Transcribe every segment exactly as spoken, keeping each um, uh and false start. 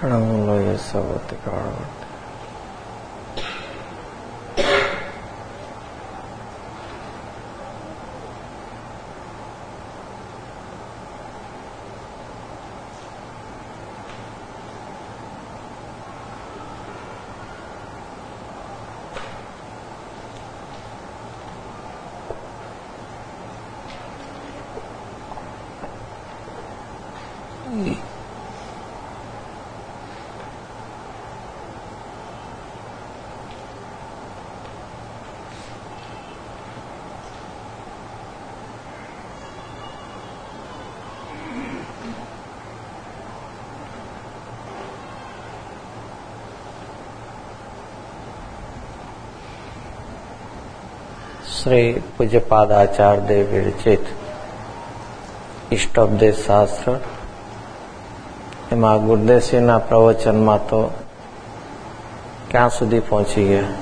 ક્ષણમૂલોએ સવતિ કાળવર્તે શ્રી પૂજ્યપાદ આચાર્ય દેવ વિરચિત ઇષ્ટોપદેશ શાસ્ત્ર, એમાં ગુરુદેવસિંહના પ્રવચનમાં તો ક્યાં સુધી પહોંચી ગયા.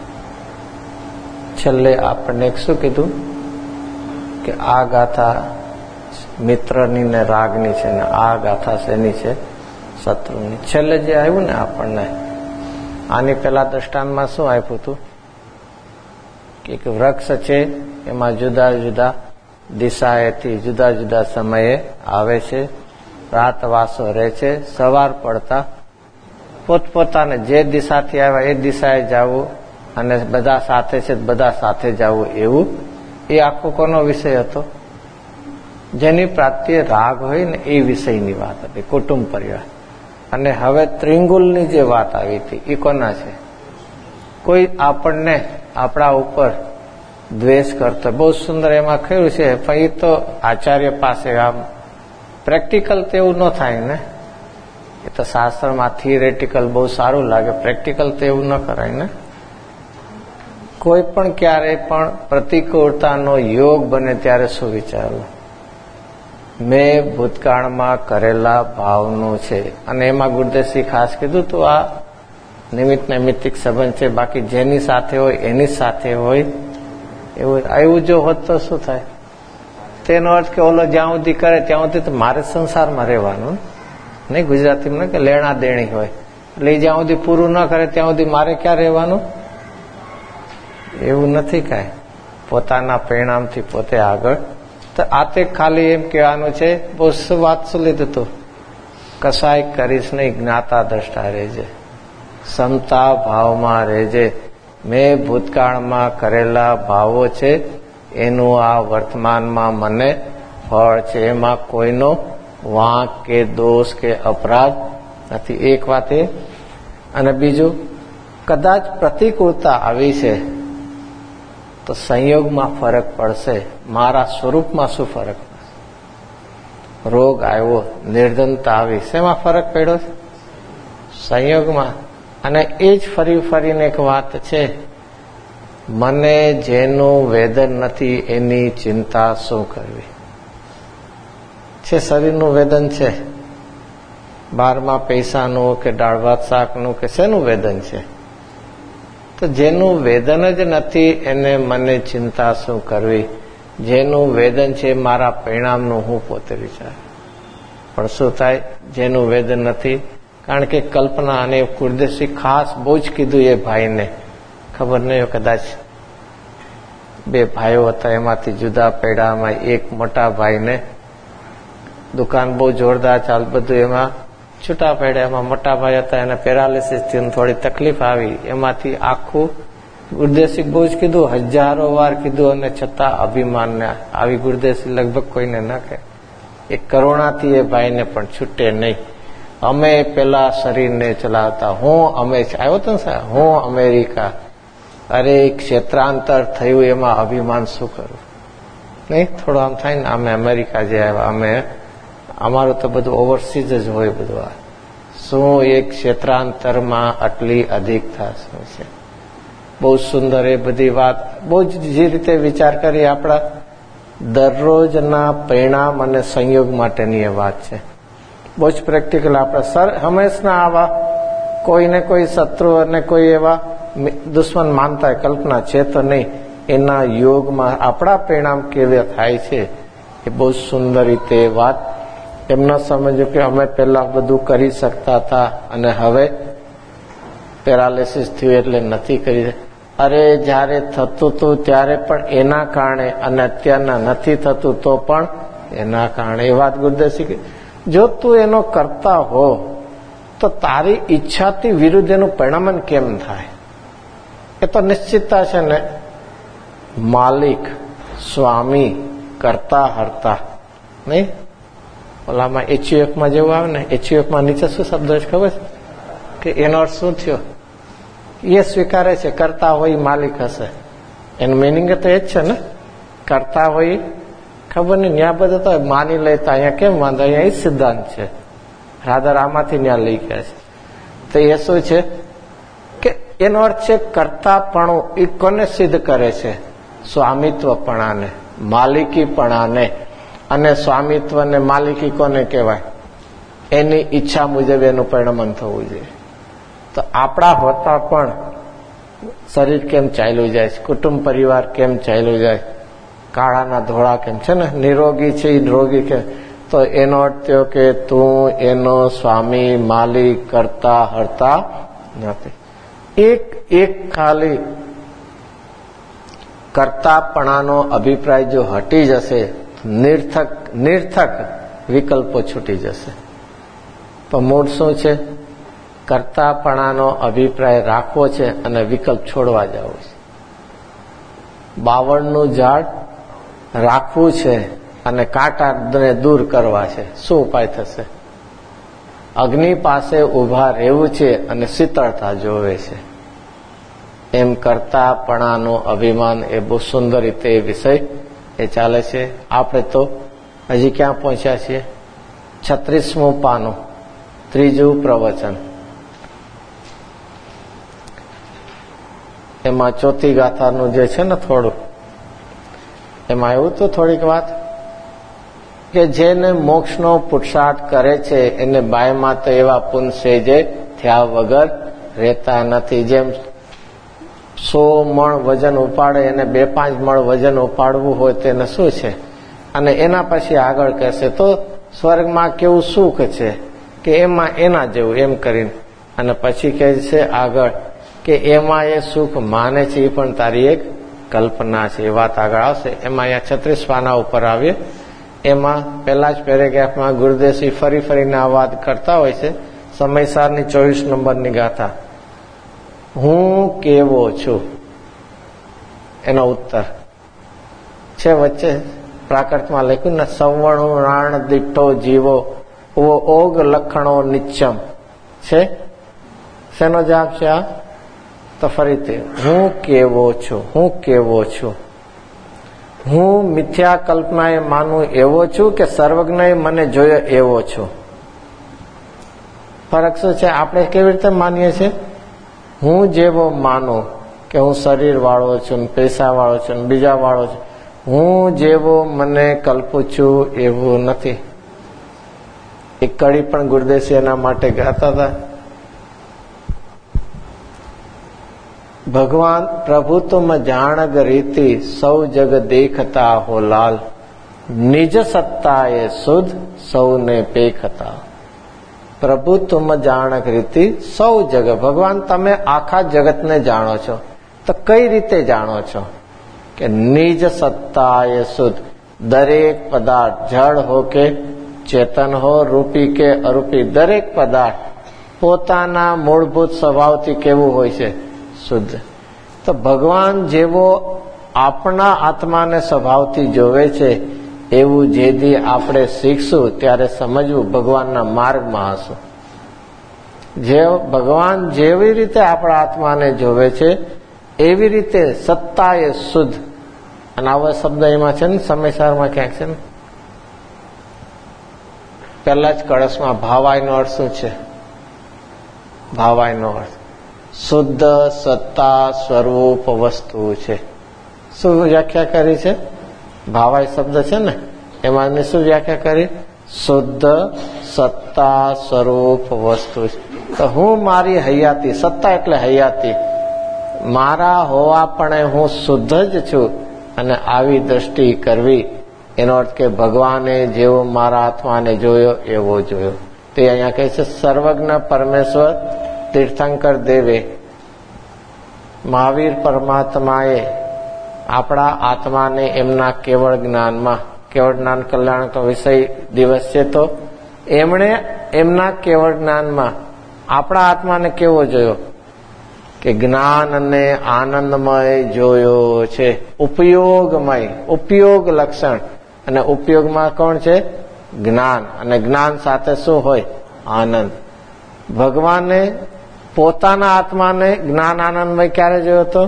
છેલ્લે આપણને શું કીધું કે આ ગાથા મિત્રની ને રાગની છે ને આ ગાથા શેની છે? શત્રુની. છેલ્લે જે આવ્યું ને આપણને આની પેલા દ્રષ્ટાંતમાં શું આપ્યું હતું કે એક વૃક્ષ છે, એમાં જુદા જુદા દિશાએથી જુદા જુદા સમયે આવે છે, રાતવાસો રહે છે, સવાર પડતા પોતપોતાને જે દિશાથી આવ્યા એ દિશાએ જવું અને બધા સાથે છે બધા સાથે જવું, એવું એ આખો કોનો વિષય હતો? જેની પ્રાપ્તિએ રાગ હોય ને એ વિષયની વાત હતી, કુટુંબ પરિવાર. અને હવે ત્રિંગુલની જે વાત આવી હતી એ કોના છે? કોઈ આપણને આપણા ઉપર દ્વેષ કરતો. બહુ સુંદર એમાં કહ્યું છે, પણ એ તો આચાર્ય પાસે આમ પ્રેક્ટિકલ તો એવું ન થાય ને. એ તો શાસ્ત્રમાં થિયરેટિકલ બહુ સારું લાગે, પ્રેક્ટિકલ તો એવું ન કરાય ને. કોઈ પણ ક્યારેય પણ પ્રતિકૂળતાનો યોગ બને ત્યારે શું વિચારવું? મેં ભૂતકાળમાં કરેલા ભાવનું છે. અને એમાં ગુરુદેવસિંહ ખાસ કીધું તો આ નિમિત્ત નૈમિત્તિક સંબંધ છે, બાકી જેની સાથે હોય એની સાથે હોય એવું. એવું જો હોત તો શું થાય? તેનો અર્થ કે ઓલો જ્યાં સુધી કરે ત્યાં સુધી તો મારે સંસારમાં રહેવાનું નહીં. ગુજરાતીમાં કે લેણા દેણી હોય એટલે જ્યાં સુધી પૂરું ન કરે ત્યાં સુધી મારે ક્યાં રહેવાનું? એવું નથી કાંઈ. પોતાના પરિણામથી પોતે આગળ. તો આ તે ખાલી એમ કહેવાનું છે, બહુ શું વાત શું લીધું તું? કસાય કરીશ નહીં, જ્ઞાતા દ્રષ્ટા રહેજે, સમતા ભાવમાં રહેજે. મેં ભૂતકાળમાં કરેલા ભાવો છે એનું આ વર્તમાનમાં મને ફળ છે, એમાં કોઈનો વાંક કે દોષ કે અપરાધ નથી. એક વાત એ. અને બીજું, કદાચ પ્રતિકૂળતા આવી છે તો સંયોગમાં ફરક પડશે, મારા સ્વરૂપમાં શું ફરક પડશે? રોગ આવ્યો, નિર્ધનતા આવી, શેમાં ફરક પડ્યો છે? સંયોગમાં. અને એ જ ફરી ફરીને એક વાત છે, મને જેનું વેદન નથી એની ચિંતા શું કરવી? છે શરીરનું વેદન છે, બારમાં પૈસાનું કે દાળ ભાત શાકનું કે શેનું વેદન છે? તો જેનું વેદન જ નથી એને મને ચિંતા શું કરવી? જેનું વેદન છે મારા પરિણામનું હું પોતે વિચાર. પણ શું થાય જેનું વેદન નથી? કારણ કે કલ્પના અને ગુરુદેવસિંહ ખાસ બહુ જ કીધું એ ભાઈને. ખબર નહીં કદાચ બે ભાઈઓ હતા, એમાંથી જુદા પડ્યામાં એક મોટા ભાઈને દુકાન બહુ જોરદાર ચાલ, બધું એમાં છૂટા પડ્યા. એમાં મોટા ભાઈ હતા, એને પેરાલિસિસ થી થોડી તકલીફ આવી. એમાંથી આખું ગુરુદેવસિંહ બહુ જ કીધું, હજારો વાર કીધું, અને છતાં અભિમાનને આવી ગુરુદેવસિંહ લગભગ કોઈને ન કહે. એ કરુણાથી એ ભાઈને પણ છૂટે નહીં. અમે પેલા શરીરને ચલાવતા, હું અમે આવ્યો તો ને હું અમેરિકા, અરે ક્ષેત્રાંતર થયું એમાં અભિમાન શું કરું? નહીં થોડું આમ થાય ને, અમે અમેરિકા જે આવ્યા, અમે અમારું તો બધું ઓવરસીઝ જ હોય બધું. આ શું એ ક્ષેત્રાંતરમાં આટલી અધિકતા શું છે? બહુ સુંદર એ બધી વાત. બહુ જ જે રીતે વિચાર કરી આપણા દરરોજના પરિણામ અને સંયોગ માટેની એ વાત છે. બહુ જ પ્રેક્ટિકલ. આપણે સર હંમેશા આવા કોઈને કોઈ શત્રુ અને કોઈ એવા દુશ્મન માનતા હોય, કલ્પના છે તો નહીં, એના યોગમાં આપણા પરિણામ કેવા થાય છે એ બહુ સુંદર રીતે વાત એમ ન સમજ્યું કે અમે પેલા બધું કરી શકતા હતા અને હવે પેરાલિસિસ થયું એટલે નથી કરી. અરે જયારે થતું હતું ત્યારે પણ એના કારણે અને અત્યારના નથી થતું તો પણ એના કારણે. એ વાત ગુરુદેવ કે જો તું એનો કરતા હો તો તારી ઈચ્છાથી વિરુદ્ધ એનું પરિણામન કેમ થાય? એ તો નિશ્ચિતતા છે ને. માલિક, સ્વામી, કરતા હરતા, નહીં? ઓલામાં એચયુએફમાં જેવું આવે ને, એચયુએફમાં નીચે શું શબ્દ છે ખબર છે કે એનો અર્થ શું થયો? એ સ્વીકારે છે કરતા હોય માલિક હશે. એનું મિનિંગ તો એ જ છે ને. કરતા હોય ખબર નહીં, ન્યા બધું તો માની લેતા. અહીંયા કેમ વાંધો? અહીંયા એ જ સિદ્ધાંત છે. રાધર આમાંથી ન્યા લઈ ગયા છે. તો એ શું છે કે એનો અર્થ છે કરતાપણું. એ કોને સિદ્ધ કરે છે? સ્વામિત્વપણાને, માલિકીપણાને. અને સ્વામિત્વ ને માલિકી કોને કહેવાય? એની ઈચ્છા મુજબ એનું પરિણમન થવું જોઈએ. તો આપણા હોતા પણ શરીર કેમ ચાલ્યું જાય છે, કુટુંબ પરિવાર કેમ ચાલ્યું જાય, કાળાના ધોળા કેમ છે ને, નિરોગી છે એ રોગી કે. તો એનો અર્થ થયો કે તું એનો સ્વામી, માલિક, કરતા હરતા નથી. એક એક ખાલી કરતાપણાનો અભિપ્રાય જો હટી જશે, નિર્થક નિર્થક વિકલ્પો છૂટી જશે. તો મૂળ શું છે? કરતાપણાનો અભિપ્રાય રાખવો છે અને વિકલ્પ છોડવા જવું છે. બાવળનું ઝાડ રાખવું છે અને કાંટાને દૂર કરવા છે. શું ઉપાય થશે? અગ્નિ પાસે ઉભા રહેવું છે અને શીતળતા જોવે છે. એમ કરતાપણાનો અભિમાન એ બહુ સુંદર રીતે એ વિષય એ ચાલે છે. આપણે તો હજી ક્યાં પહોંચ્યા છીએ? છત્રીસમું પાનું, ત્રીજું પ્રવચન. એમાં ચોથી ગાથાનું જે છે ને થોડું, એમાં એવું તો થોડીક વાત કે જેને મોક્ષનો પુરુષાર્થ કરે છે એને બાયમાં તો એવા પુનસે જે થયા વગર રહેતા નથી. જેમ સો મણ વજન ઉપાડે એને બે પાંચ મણ વજન ઉપાડવું હોય તેને શું છે, અને એના પછી આગળ કહેશે તો સ્વર્ગમાં કેવું સુખ છે કે એમાં એના જેવું એમ કરીને. અને પછી કહે છે આગળ કે એમાં એ સુખ માને છે એ પણ તારી એક કલ્પના છે. એ વાત આગળ આવશે. એમાં અહીંયા છત્રીસ પાના ઉપર આવીએ. એમાં પહેલા જ પેરેગ્રાફમાં ગુરુદેવશ્રી ફરી ફરીને આ વાત કરતા હોય છે. સમયસારની ચોવીસ નંબરની ગાથા. હું કેવો છું એનો ઉત્તર છે વચ્ચે પ્રાકૃતમાં લખ્યું ને, સવર્ણું રાણ દીઠો જીવો ઓ ઓગ લખણો નિચ્ચમ છે. શેનો જવાબ છે આ? તો ફરીથી હું કેવો છું, હું કેવો છું. હું મિથ્યા કલ્પનાએ માનું એવો છું કે સર્વજ્ઞએ મને જોયો એવો છું? ફરક શું છે? આપણે કેવી રીતે માનીએ છીએ? હું જેવો માનું કે હું શરીર વાળો છું, પૈસા વાળો છું, બીજા વાળો છું, હું જેવો મને કલ્પું છું એવું નથી. એક કડી પણ ગુરુદેવજી એના માટે ગાતા હતા. ભગવાન પ્રભુ તુમ જાણગ રીતિ સૌ જગ દેખતા હો લાલ, નિજ સત્તા એ શુદ્ધ સૌને પેખતા. પ્રભુ તુમ જાણક રીતિ સૌ જગ. ભગવાન તમે આખા જગતને જાણો છો. તો કઈ રીતે જાણો છો? કે નિજ સત્તા એ શુદ્ધ. દરેક પદાર્થ જળ હો કે ચેતન હો, રૂપી કે અરૂપી, દરેક પદાર્થ પોતાના મૂળભૂત સ્વભાવથી કેવું હોય છે? શુદ્ધ. તો ભગવાન જેવો આપણા આત્માને સ્વભાવથી જોવે છે એવું જે દી આપણે શીખશું ત્યારે સમજવું ભગવાનના માર્ગમાં હશું. જે ભગવાન જેવી રીતે આપણા આત્માને જોવે છે એવી રીતે સત્તા એ શુદ્ધ. અને આવો શબ્દ એમાં છે ને સમયસારમાં ક્યાંક છે ને, પહેલા જ કળશમાં ભાવાયનો અર્થ શું છે? ભાવાયનો અર્થ શુદ્ધ સત્તા સ્વરૂપ વસ્તુ છે. શું વ્યાખ્યા કરી છે? ભાવાય શબ્દ છે ને એમાં મેં શું વ્યાખ્યા કરી? શુદ્ધ સત્તા સ્વરૂપ વસ્તુ છે. તો હું મારી હયાતી, સત્તા એટલે હયાતી, મારા હોવા પણ હું શુદ્ધ જ છું. અને આવી દ્રષ્ટિ કરવી એનો અર્થ કે ભગવાને જેવો મારા આત્માને જોયો એવો જોયો. તે અહીંયા કહે છે સર્વજ્ઞ પરમેશ્વર તીર્થંકર દેવે, મહાવીર પરમાત્માએ આપણા આત્માને એમના કેવળ જ્ઞાનમાં, કેવળ જ્ઞાન કલ્યાણ વિષય દિવસ છે, તો એમણે એમના કેવળ જ્ઞાનમાં આપણા આત્માને કેવો જોયો કે જ્ઞાન અને આનંદમય જોયો છે. ઉપયોગમય, ઉપયોગ લક્ષણ, અને ઉપયોગમાં કોણ છે? જ્ઞાન, અને જ્ઞાન સાથે શું હોય? આનંદ. ભગવાને પોતાના આત્માને જ્ઞાન આનંદમય ક્યારે જોયો હતો?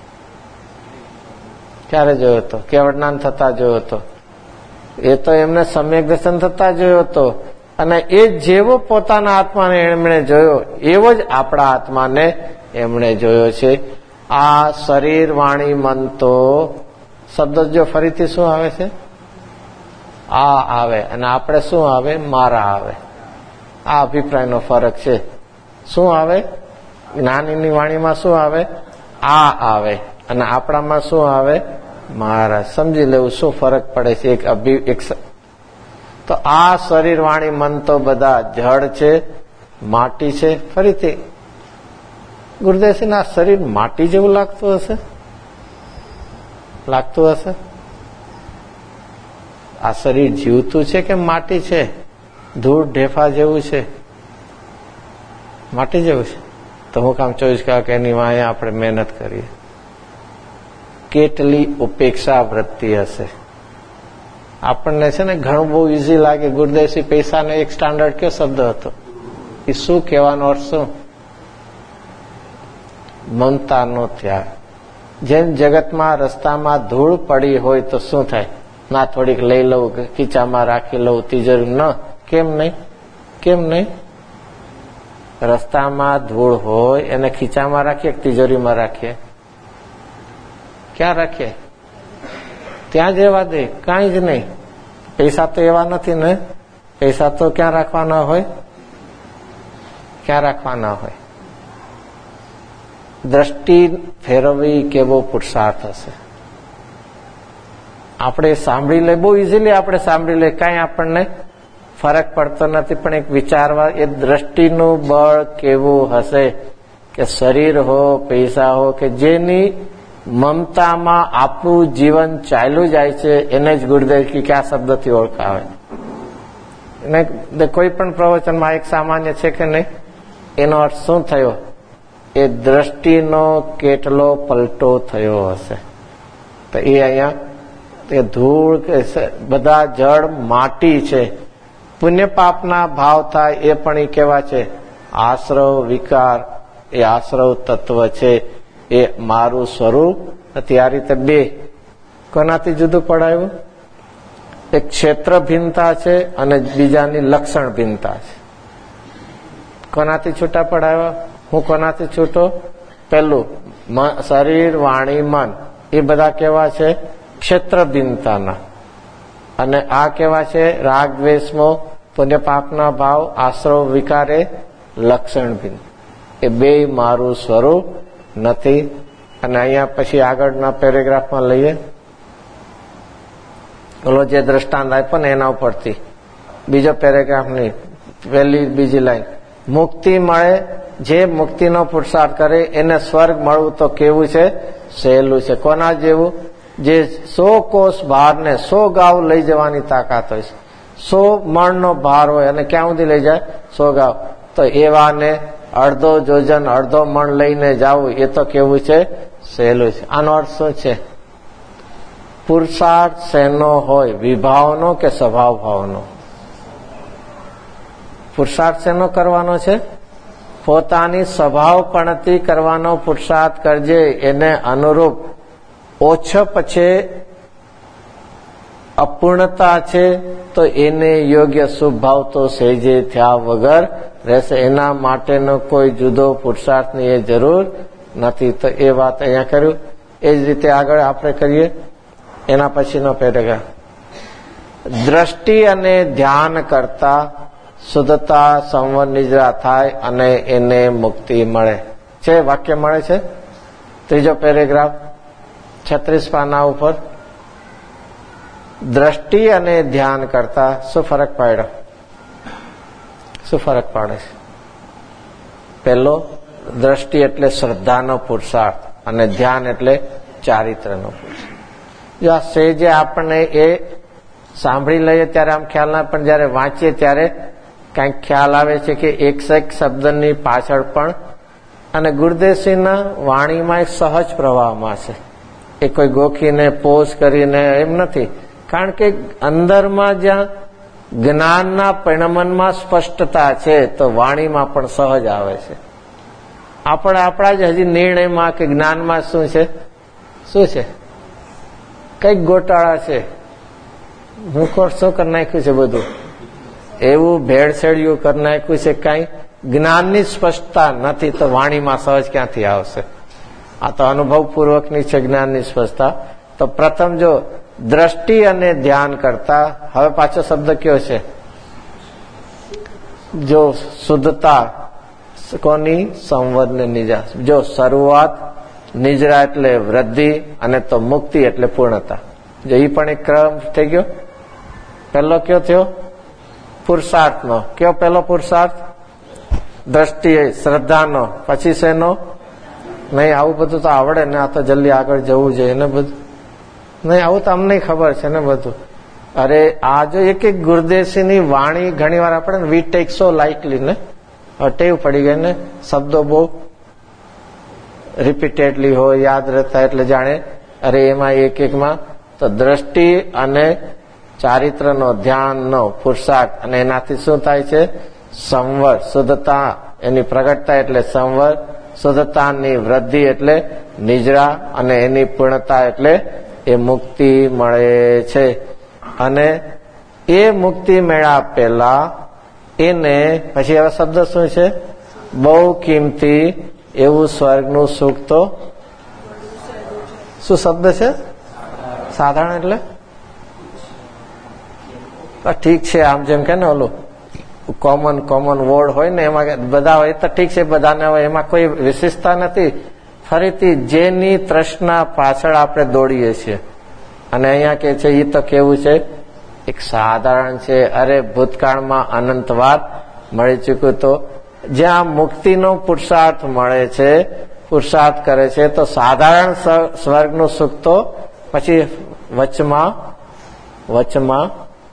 ક્યારે જોયો હતો? કેવળ જ્ઞાન થતા જોયો હતો. એ તો એમને સમ્યક દર્શન થતા જોયો હતો, અને એ જેવો પોતાના આત્માને એમણે જોયો એવો જ આપણા આત્માને એમણે જોયો છે. આ શરીર વાણી મન તો શબ્દ જો ફરીથી શું આવે છે? આ આવે, અને આપણે શું આવે? મારા આવે. આ અભિપ્રાયનો ફરક છે. શું આવે? જ્ઞાનીની વાણીમાં શું આવે? આ આવે, અને આપણામાં શું આવે? મારા. સમજી લેવું શું ફરક પડે છે. એક અભિ એક તો આ શરીર વાણી મન તો બધા જળ છે, માટી છે. ફરીથી ગુરુદેવસિંહ, આ શરીર માટી જેવું લાગતું હશે? લાગતું હશે? આ શરીર જીવતું છે કે માટી છે? ધૂળ ઢેફા જેવું છે? માટી જેવું છે? તો હું કામ ચોવીસ કલાક એની વાંહે આપણે મહેનત કરીએ? કેટલી ઉપેક્ષા વૃત્તિ હશે. આપણને છે ને ઘણું બહુ ઈઝી લાગે. ગુરુદેવસિંહ પૈસાનો એક સ્ટાન્ડર્ડ કયો શબ્દ હતો? એ શું કહેવાનો અર્થ શું? મમતાનો ત્યાગ. જેમ જગતમાં રસ્તામાં ધૂળ પડી હોય તો શું થાય? ના થોડીક લઈ લઉં, ખીચામાં રાખી લઉં, તિજોરી ન. કેમ નહીં? કેમ નહીં? રસ્તામાં ધૂળ હોય એને ખીચામાં રાખીએ કે તિજોરીમાં રાખીએ? ક્યાં રાખીએ? ત્યાં જ રહેવા દે, કાંઈ જ નહીં. પૈસા તો એવા નથી ને. પૈસા તો ક્યાં રાખવાના હોય? ક્યાં રાખવાના હોય? દ્રષ્ટિ ફેરવવી કેવો પુરુષાર્થ હશે. આપણે સાંભળી લે, બહુ ઇઝીલી આપણે સાંભળી લે, કાંઈ આપણને ફરક પડતો નથી. પણ એક વિચારવા, એ દ્રષ્ટિનું બળ કેવું હશે કે શરીર હો, પૈસા હો, કે જેની મમતામાં આપણું જીવન ચાલ્યું જાય છે, એને જ ગુરુદેવ કે કયા શબ્દથી ઓળખાવે. એને કોઈ પણ પ્રવચનમાં એક સામાન્ય છે કે નહીં? એનો અર્થ શું થયો? એ દ્રષ્ટિનો કેટલો પલટો થયો હશે. તો એ અહીંયા એ ધૂળ કે બધા જળ માટી છે. પુણ્ય પાપના ભાવ થાય એ પણ એ કેવા છે? આશ્રવ વિકાર. એ આશ્રવ તત્વ છે. એ મારું સ્વરૂપ નથી. આ રીતે બે કોનાથી જુદું પડાયું? એક ક્ષેત્ર ભિન્નતા છે અને બીજાની લક્ષણ ભિન્નતા છે. કોનાથી છૂટા પડાવ્યા? હું કોનાથી છૂટો? પેલું શરીર વાણી મન, એ બધા કેવા છે? ક્ષેત્ર ભિન્નતાના. અને આ કેવા છે? રાગ દ્વેષમો, પુણ્ય પાપના ભાવ, આશ્રવ વિકારે લક્ષણ ભિન્ન. એ બે મારું સ્વરૂપ નથી. અને અહીંયા પછી આગળના પેરેગ્રાફમાં લઈએ, ઓલો જે દ્રષ્ટાંત આપ્યો ને એના ઉપરથી બીજો પેરેગ્રાફ ની પહેલી બીજી લાઈન. મુક્તિ મળે, જે મુક્તિનો પુરુષાર્થ કરે એને સ્વર્ગ મળવું તો કેવું છે? સહેલું છે. કોના જેવું? જે સો કોષ ભારને સો ગાવ લઈ જવાની તાકાત હોય છે. સો મણનો ભાર હોય અને ક્યાં સુધી લઈ જાય? સો ગાવ. તો એવાને અડધો જોજન અડધો મણ લઈને જવું એ તો કેવું છે? સહેલું છે. આનો અર્થ શું છે? પુરુષાર્થ શેનો હોય? વિભાવનો કે સ્વભાવ ભાવનો? પુરુષાર્થ શેનો કરવાનો છે? પોતાની સ્વભાવપણથી કરવાનો પુરુષાર્થ કરજે. એને અનુરૂપ ઓછો પછી અપૂર્ણતા છે તો એને યોગ્ય શુભ ભાવ તો સહેજે થયા વગર રહેશે. એના માટેનો કોઈ જુદો પુરુષાર્થની એ જરૂર નથી. તો એ વાત અહીંયા કર્યું. એ જ રીતે આગળ આપણે કરીએ એના પછીનો પેરેગ્રાફ. દ્રષ્ટિ અને ધ્યાન કરતા શુદ્ધતા સંવર નિદ્રા થાય અને એને મુક્તિ મળે છે. વાક્ય મળે છે. ત્રીજો પેરેગ્રાફ છત્રીસ પાના ઉપર. દ્રષ્ટિ અને ધ્યાન કરતા શું ફરક પાડ્યો? શું ફરક પાડે છે? પહેલો, દ્રષ્ટિ એટલે શ્રદ્ધાનો પુરુષાર્થ અને ધ્યાન એટલે ચારિત્રનો પુરુષાર્થ. જો આ સેજે આપણને એ સાંભળી લઈએ ત્યારે આમ ખ્યાલ ના, પણ જયારે વાંચીએ ત્યારે કંઈક ખ્યાલ આવે છે કે એક એક શબ્દની પાછળ પણ, અને ગુરુદેવસિંહના વાણીમાં એક સહજ પ્રવાહમાં છે. એ કોઈ ગોખીને પોઝ કરીને એમ નથી, કારણ કે અંદરમાં જ્યાં જ્ઞાનના પરિણમનમાં સ્પષ્ટતા છે તો વાણીમાં પણ સહજ આવે છે. આપણે આપણા જ હજી નિર્ણયમાં કે જ્ઞાનમાં શું છે, શું છે, કઈક ગોટાળા છે. હું કોણ શું કરી નાખ્યું છે, બધું એવું ભેળસેળિયું કરી નાખ્યું છે. કઈ જ્ઞાનની સ્પષ્ટતા નથી તો વાણીમાં સહજ ક્યાંથી આવશે? આ તો અનુભવપૂર્વકની છે જ્ઞાનની સ્પષ્ટતા. તો પ્રથમ જો દ્રષ્ટિ અને ધ્યાન કરતા, હવે પાછો શબ્દ કયો છે? જો શુદ્ધતા કોની? સંવદ ને નિજા. જો શરૂઆત, નિજરા એટલે વૃદ્ધિ, અને તો મુક્તિ એટલે પૂર્ણતા. જો એ પણ એક ક્રમ થઈ ગયો. પહેલો કયો થયો? પુરુષાર્થનો. કયો પહેલો પુરુષાર્થ? દ્રષ્ટિ શ્રદ્ધાનો. પછી શેનો? નહીં, આવું બધું તો આવડે ને, આ તો જલ્દી આગળ જવું જોઈએ ને બધું. નહીં, આવું તો અમને ખબર છે ને બધું. અરે આ જો એક એક ગુરુદેવસિંહની વાણી ઘણી વાર આપણે વી ટેક સો લાઇટલી ને, ટેવ પડી ગઈ ને, શબ્દો બહુ રિપીટેડલી હોય, યાદ રહેતા, એટલે જાણે અરે એમાં એક એકમાં તો દ્રષ્ટિ અને ચારિત્રનો, ધ્યાનનો પુરુષાર્થ, અને એનાથી શું થાય છે? સંવર, શુદ્ધતા એની પ્રગટતા એટલે સંવર, શુદ્ધતાની વૃદ્ધિ એટલે નિજરા, અને એની પૂર્ણતા એટલે એ મુક્તિ મળે છે. અને એ મુક્તિ મેળા પહેલા એને પછી એવા શબ્દ શું છે? બહુ કિંમતી એવું સ્વર્ગનું સુખ તો શું શબ્દ છે? સાધારણ એટલે ઠીક છે, આમ જેમ કે ને ઓલું કોમન કોમન વર્ડ હોય ને, એમાં બધા હોય તો ઠીક છે, બધાને હોય, એમાં કોઈ વિશેષતા નથી. ફરીથી જેની તૃષ્ણા પાછળ આપણે દોડીએ છીએ, અને અહીંયા કે છે એ તો કેવું છે? એક સાધારણ છે. અરે ભૂતકાળમાં અનંતવાર મળી ચૂક્યું. તો જ્યાં મુક્તિનો પુરુષાર્થ મળે છે, પુરુષાર્થ કરે છે, તો સાધારણ સ્વર્ગનું સુખ તો પછી વચમાં વચમાં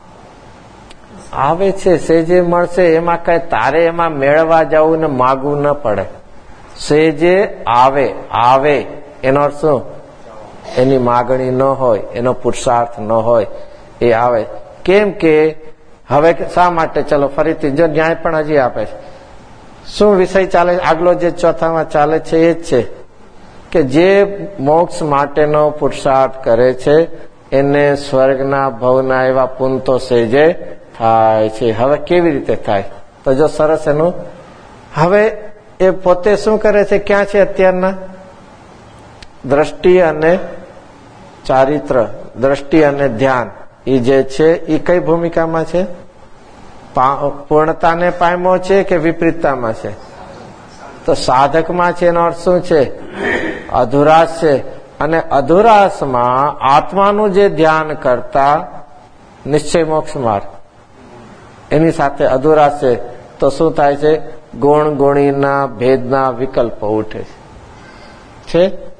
આવે છે. સેજે મળશે, એમાં કઈ તારે એમાં મેળવા જવું ને માગવું ન પડે. સેજે આવે, આવે એનો અર્થ શું? એની માગણી ન હોય, એનો પુરુષાર્થ ન હોય, એ આવે. કેમ કે હવે શા માટે? ચલો ફરીથી જો ન્યાય પણ હજી આપે છે. શું વિષય ચાલે? આગલો જે ચોથામાં ચાલે છે એ જ છે કે જે મોક્ષ માટેનો પુરુષાર્થ કરે છે એને સ્વર્ગના ભવના એવા પુન તો સેજે થાય છે. હવે કેવી રીતે થાય? તો જો સરસ એનું, હવે એ પોતે શું કરે છે? ક્યાં છે અત્યારના? દ્રષ્ટિ અને ચારિત્ર, દ્રષ્ટિ અને ધ્યાન, એ જે છે એ કઈ ભૂમિકામાં છે? પૂર્ણતાને પામ્યો છે કે વિપરીતતામાં છે? તો સાધકમાં છે. એનો અર્થ શું છે? અધુરાશ છે. અને અધુરાશમાં આત્માનું જે ધ્યાન કરતા નિશ્ચય મોક્ષ માર્ગ, એની સાથે અધુરાશ છે. તો શું થાય છે? ગુણ ગુણીના ભેદના વિકલ્પો ઉઠે છે.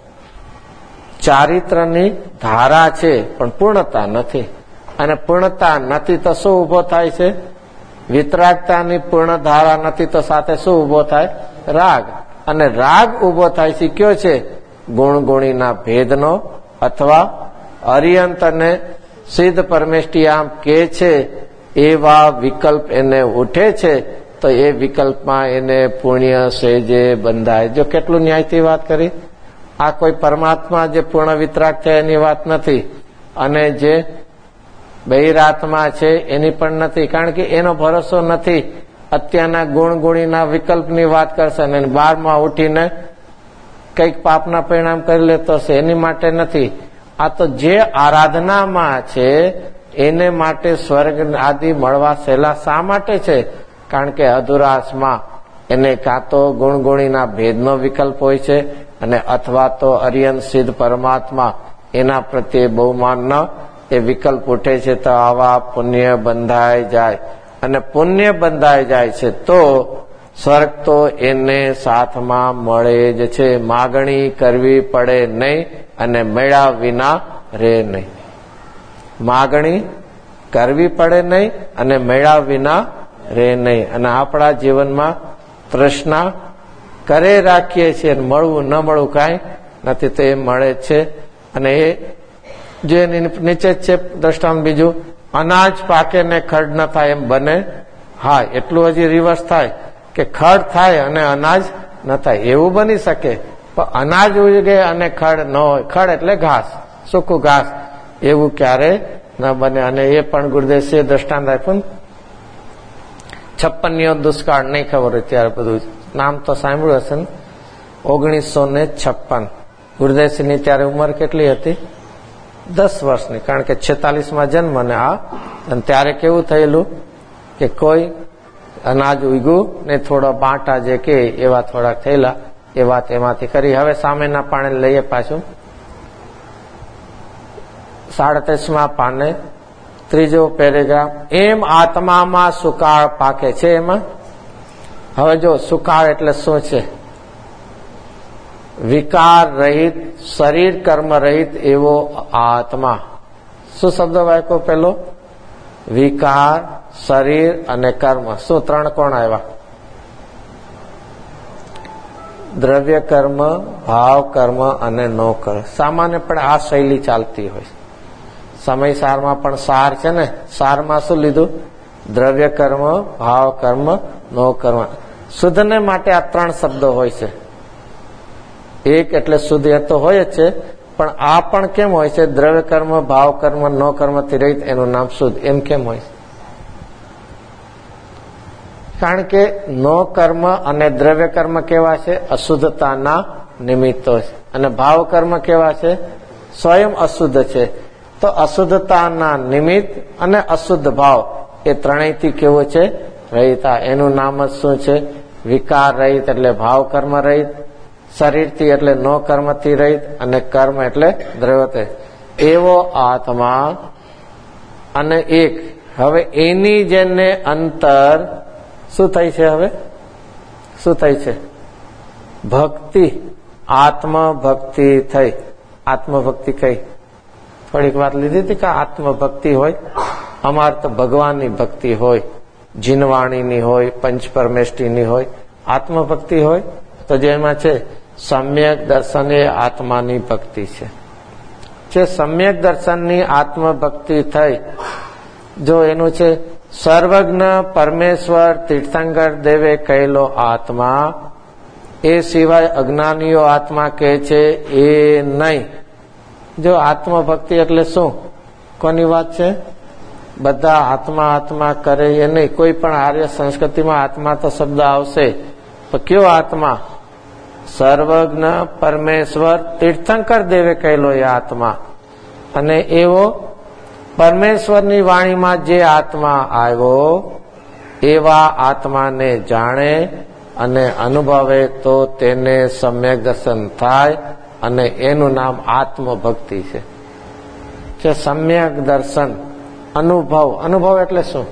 ચારિત્રની ધારા છે પણ પૂર્ણતા નથી, અને પૂર્ણતા નથી તો શું ઉભો થાય છે? વિતરાગતાની પૂર્ણ ધારા નથી તો સાથે શું ઉભો થાય? રાગ. અને રાગ ઉભો થાય છે કયો છે? ગુણ ગુણીના ભેદનો, અથવા અરિયંત અને સિદ્ધ પરમેષ્ટિ આમ કે છે એવા વિકલ્પ એને ઉઠે છે. તો એ વિકલ્પમાં એને પુણ્ય સેજે બંધાય. જો કેટલું ન્યાયથી વાત કરી. આ કોઈ પરમાત્મા જે પૂર્ણ વિતરાગ છે એની વાત નથી, અને જે બહિરાત્મા છે એની પણ નથી, કારણ કે એનો ભરોસો નથી. અત્યારના ગુણ ગુણીના વિકલ્પની વાત કરશે અને બારમાં ઉઠીને કઈક પાપના પરિણામ કરી લેતો હશે, એની માટે નથી. આ તો જે આરાધનામાં છે એને માટે સ્વર્ગ આદિ મળવા સહેલા શા માટે છે? કારણ કે અધુરાશમાં એને કાં તો ગુણ ગુણીના ભેદનો વિકલ્પ હોય છે, અને અથવા તો અરિયન સિદ્ધ પરમાત્મા એના પ્રત્યે બહુમાન ન એ વિકલ્પ ઉઠે છે તો આવા પુણ્ય બંધાઈ જાય, અને પુણ્ય બંધાઈ જાય છે તો સ્વર્ગ તો એને સાથમાં મળે જ છે. માગણી કરવી પડે નહીં અને મેળા વિના રે નહીં. માગણી કરવી પડે નહીં અને મેળા વિના રે નહીં. અને આપણા જીવનમાં તૃષ્ણા કરે રાખીએ છીએ, મળવું ન મળવું કાંઈ નથી, તો એ મળે છે. અને એ જે નીચે જ છે દ્રષ્ટાંત બીજું, અનાજ પાકે ને ખડ ન થાય એમ બને. હા, એટલું હજી રિવર્સ થાય કે ખડ થાય અને અનાજ ન થાય, એવું બની શકે. પણ અનાજ ઉગે અને ખડ ન હોય, ખડ એટલે ઘાસ, સૂકું ઘાસ, એવું ક્યારે ન બને. અને એ પણ ગુરુદેવસિંહે દ્રષ્ટાંત આપ્યું. છપ્પનીયો દુષ્કાળ, નહીં ખબર હોય ત્યારે બધું નામ તો સાંભળ્યું હશે ને. ઓગણીસો ને છપ્પન ગુરુદેવસિંહની ત્યારે ઉંમર કેટલી હતી? દસ વર્ષની, કારણ કે છેતાલીસ માં જન્મ. અને આ અને ત્યારે કેવું થયેલું કે કોઈ અનાજ ઉગ્યું ને થોડા બાંટા જે કે એવા થોડાક થયેલા, એ વાત એમાંથી કરી. હવે સામેના પાને લઈએ પાછું. સાડત્રીસ માં પાને ત્રીજો પેરેગ્રાફ. એમ આત્મામાં સુકાળ પાકે છે. એમાં હવે જો સુકાળ એટલે શું છે? વિકાર રહિત, શરીર કર્મ રહિત એવો આત્મા. શું શબ્દ વાક્યો? પેલો વિકાર, શરીર અને કર્મ. શું ત્રણ કોણ આવ્યા? દ્રવ્ય કર્મ, ભાવ કર્મ અને નો કર્મ. સામાન્ય પણ આ શૈલી ચાલતી હોય. સમય સારમાં પણ સાર છે ને, સારમાં શું લીધું? દ્રવ્ય કર્મ, ભાવ કર્મ, નો કર્મ. શુદ્ધને માટે આ ત્રણ શબ્દો હોય છે. એક એટલે શુદ્ધ એ તો હોય જ છે, પણ આ પણ કેમ હોય છે? દ્રવ્ય કર્મ, ભાવ કર્મ, નો કર્મથી રહિત, એનું નામ શુદ્ધ. એમ કેમ હોય? કારણ કે નો કર્મ અને દ્રવ્ય કર્મ કેવા છે? અશુદ્ધતાના નિમિત્તો છે. અને ભાવ કર્મ કેવા છે? સ્વયં અશુદ્ધ છે. તો અશુદ્ધતાના નિમિત્ત અને અશુદ્ધ ભાવ એ ત્રણેયથી કેવું છે? રહિતા. એનું નામ જ શું છે? વિકાર રહિત એટલે ભાવ કર્મ રહિત, શરીરથી એટલે નો કર્મથી રહિત, અને કર્મ એટલે દ્રવ્ય. એવો આત્મા. અને એક હવે એની જેને અંતર શું થઈ છે? હવે શું થઈ છે? ભક્તિ, આત્મભક્તિ થઈ. આત્મભક્તિ કઈ થોડીક વાત લીધી હતી કે આત્મભક્તિ હોય. અમારે તો ભગવાનની ભક્તિ હોય, જીનવાણીની હોય, પંચ પરમેષ્ઠીની હોય. આત્મભક્તિ હોય તો જેમાં છે સમ્યક દર્શન, એ આત્માની ભક્તિ છે. જે સમ્યક દર્શનની આત્મભક્તિ થઈ, જો એનું છે સર્વજ્ઞ પરમેશ્વર તીર્થંકર દેવે કહેલો આત્મા, એ સિવાય અજ્ઞાનીઓ આત્મા કહે છે એ નહીં. જો આત્મભક્તિ એટલે શું? કોની વાત છે? બધા આત્મા આત્મા કરે એ નહીં. કોઈ પણ આર્ય સંસ્કૃતિમાં આત્મા તો શબ્દ આવશે, તો કયો આત્મા? સર્વજ્ઞ પરમેશ્વર તીર્થંકર દેવે કહેલો એ આત્મા. અને એવો પરમેશ્વરની વાણીમાં જે આત્મા આવ્યો, એવા આત્માને જાણે અને અનુભવે તો તેને સમ્યક દર્શન થાય, અને એનું નામ આત્મભક્તિ છે. જે સમ્યક દર્શન, અનુભવ. અનુભવ એટલે શું?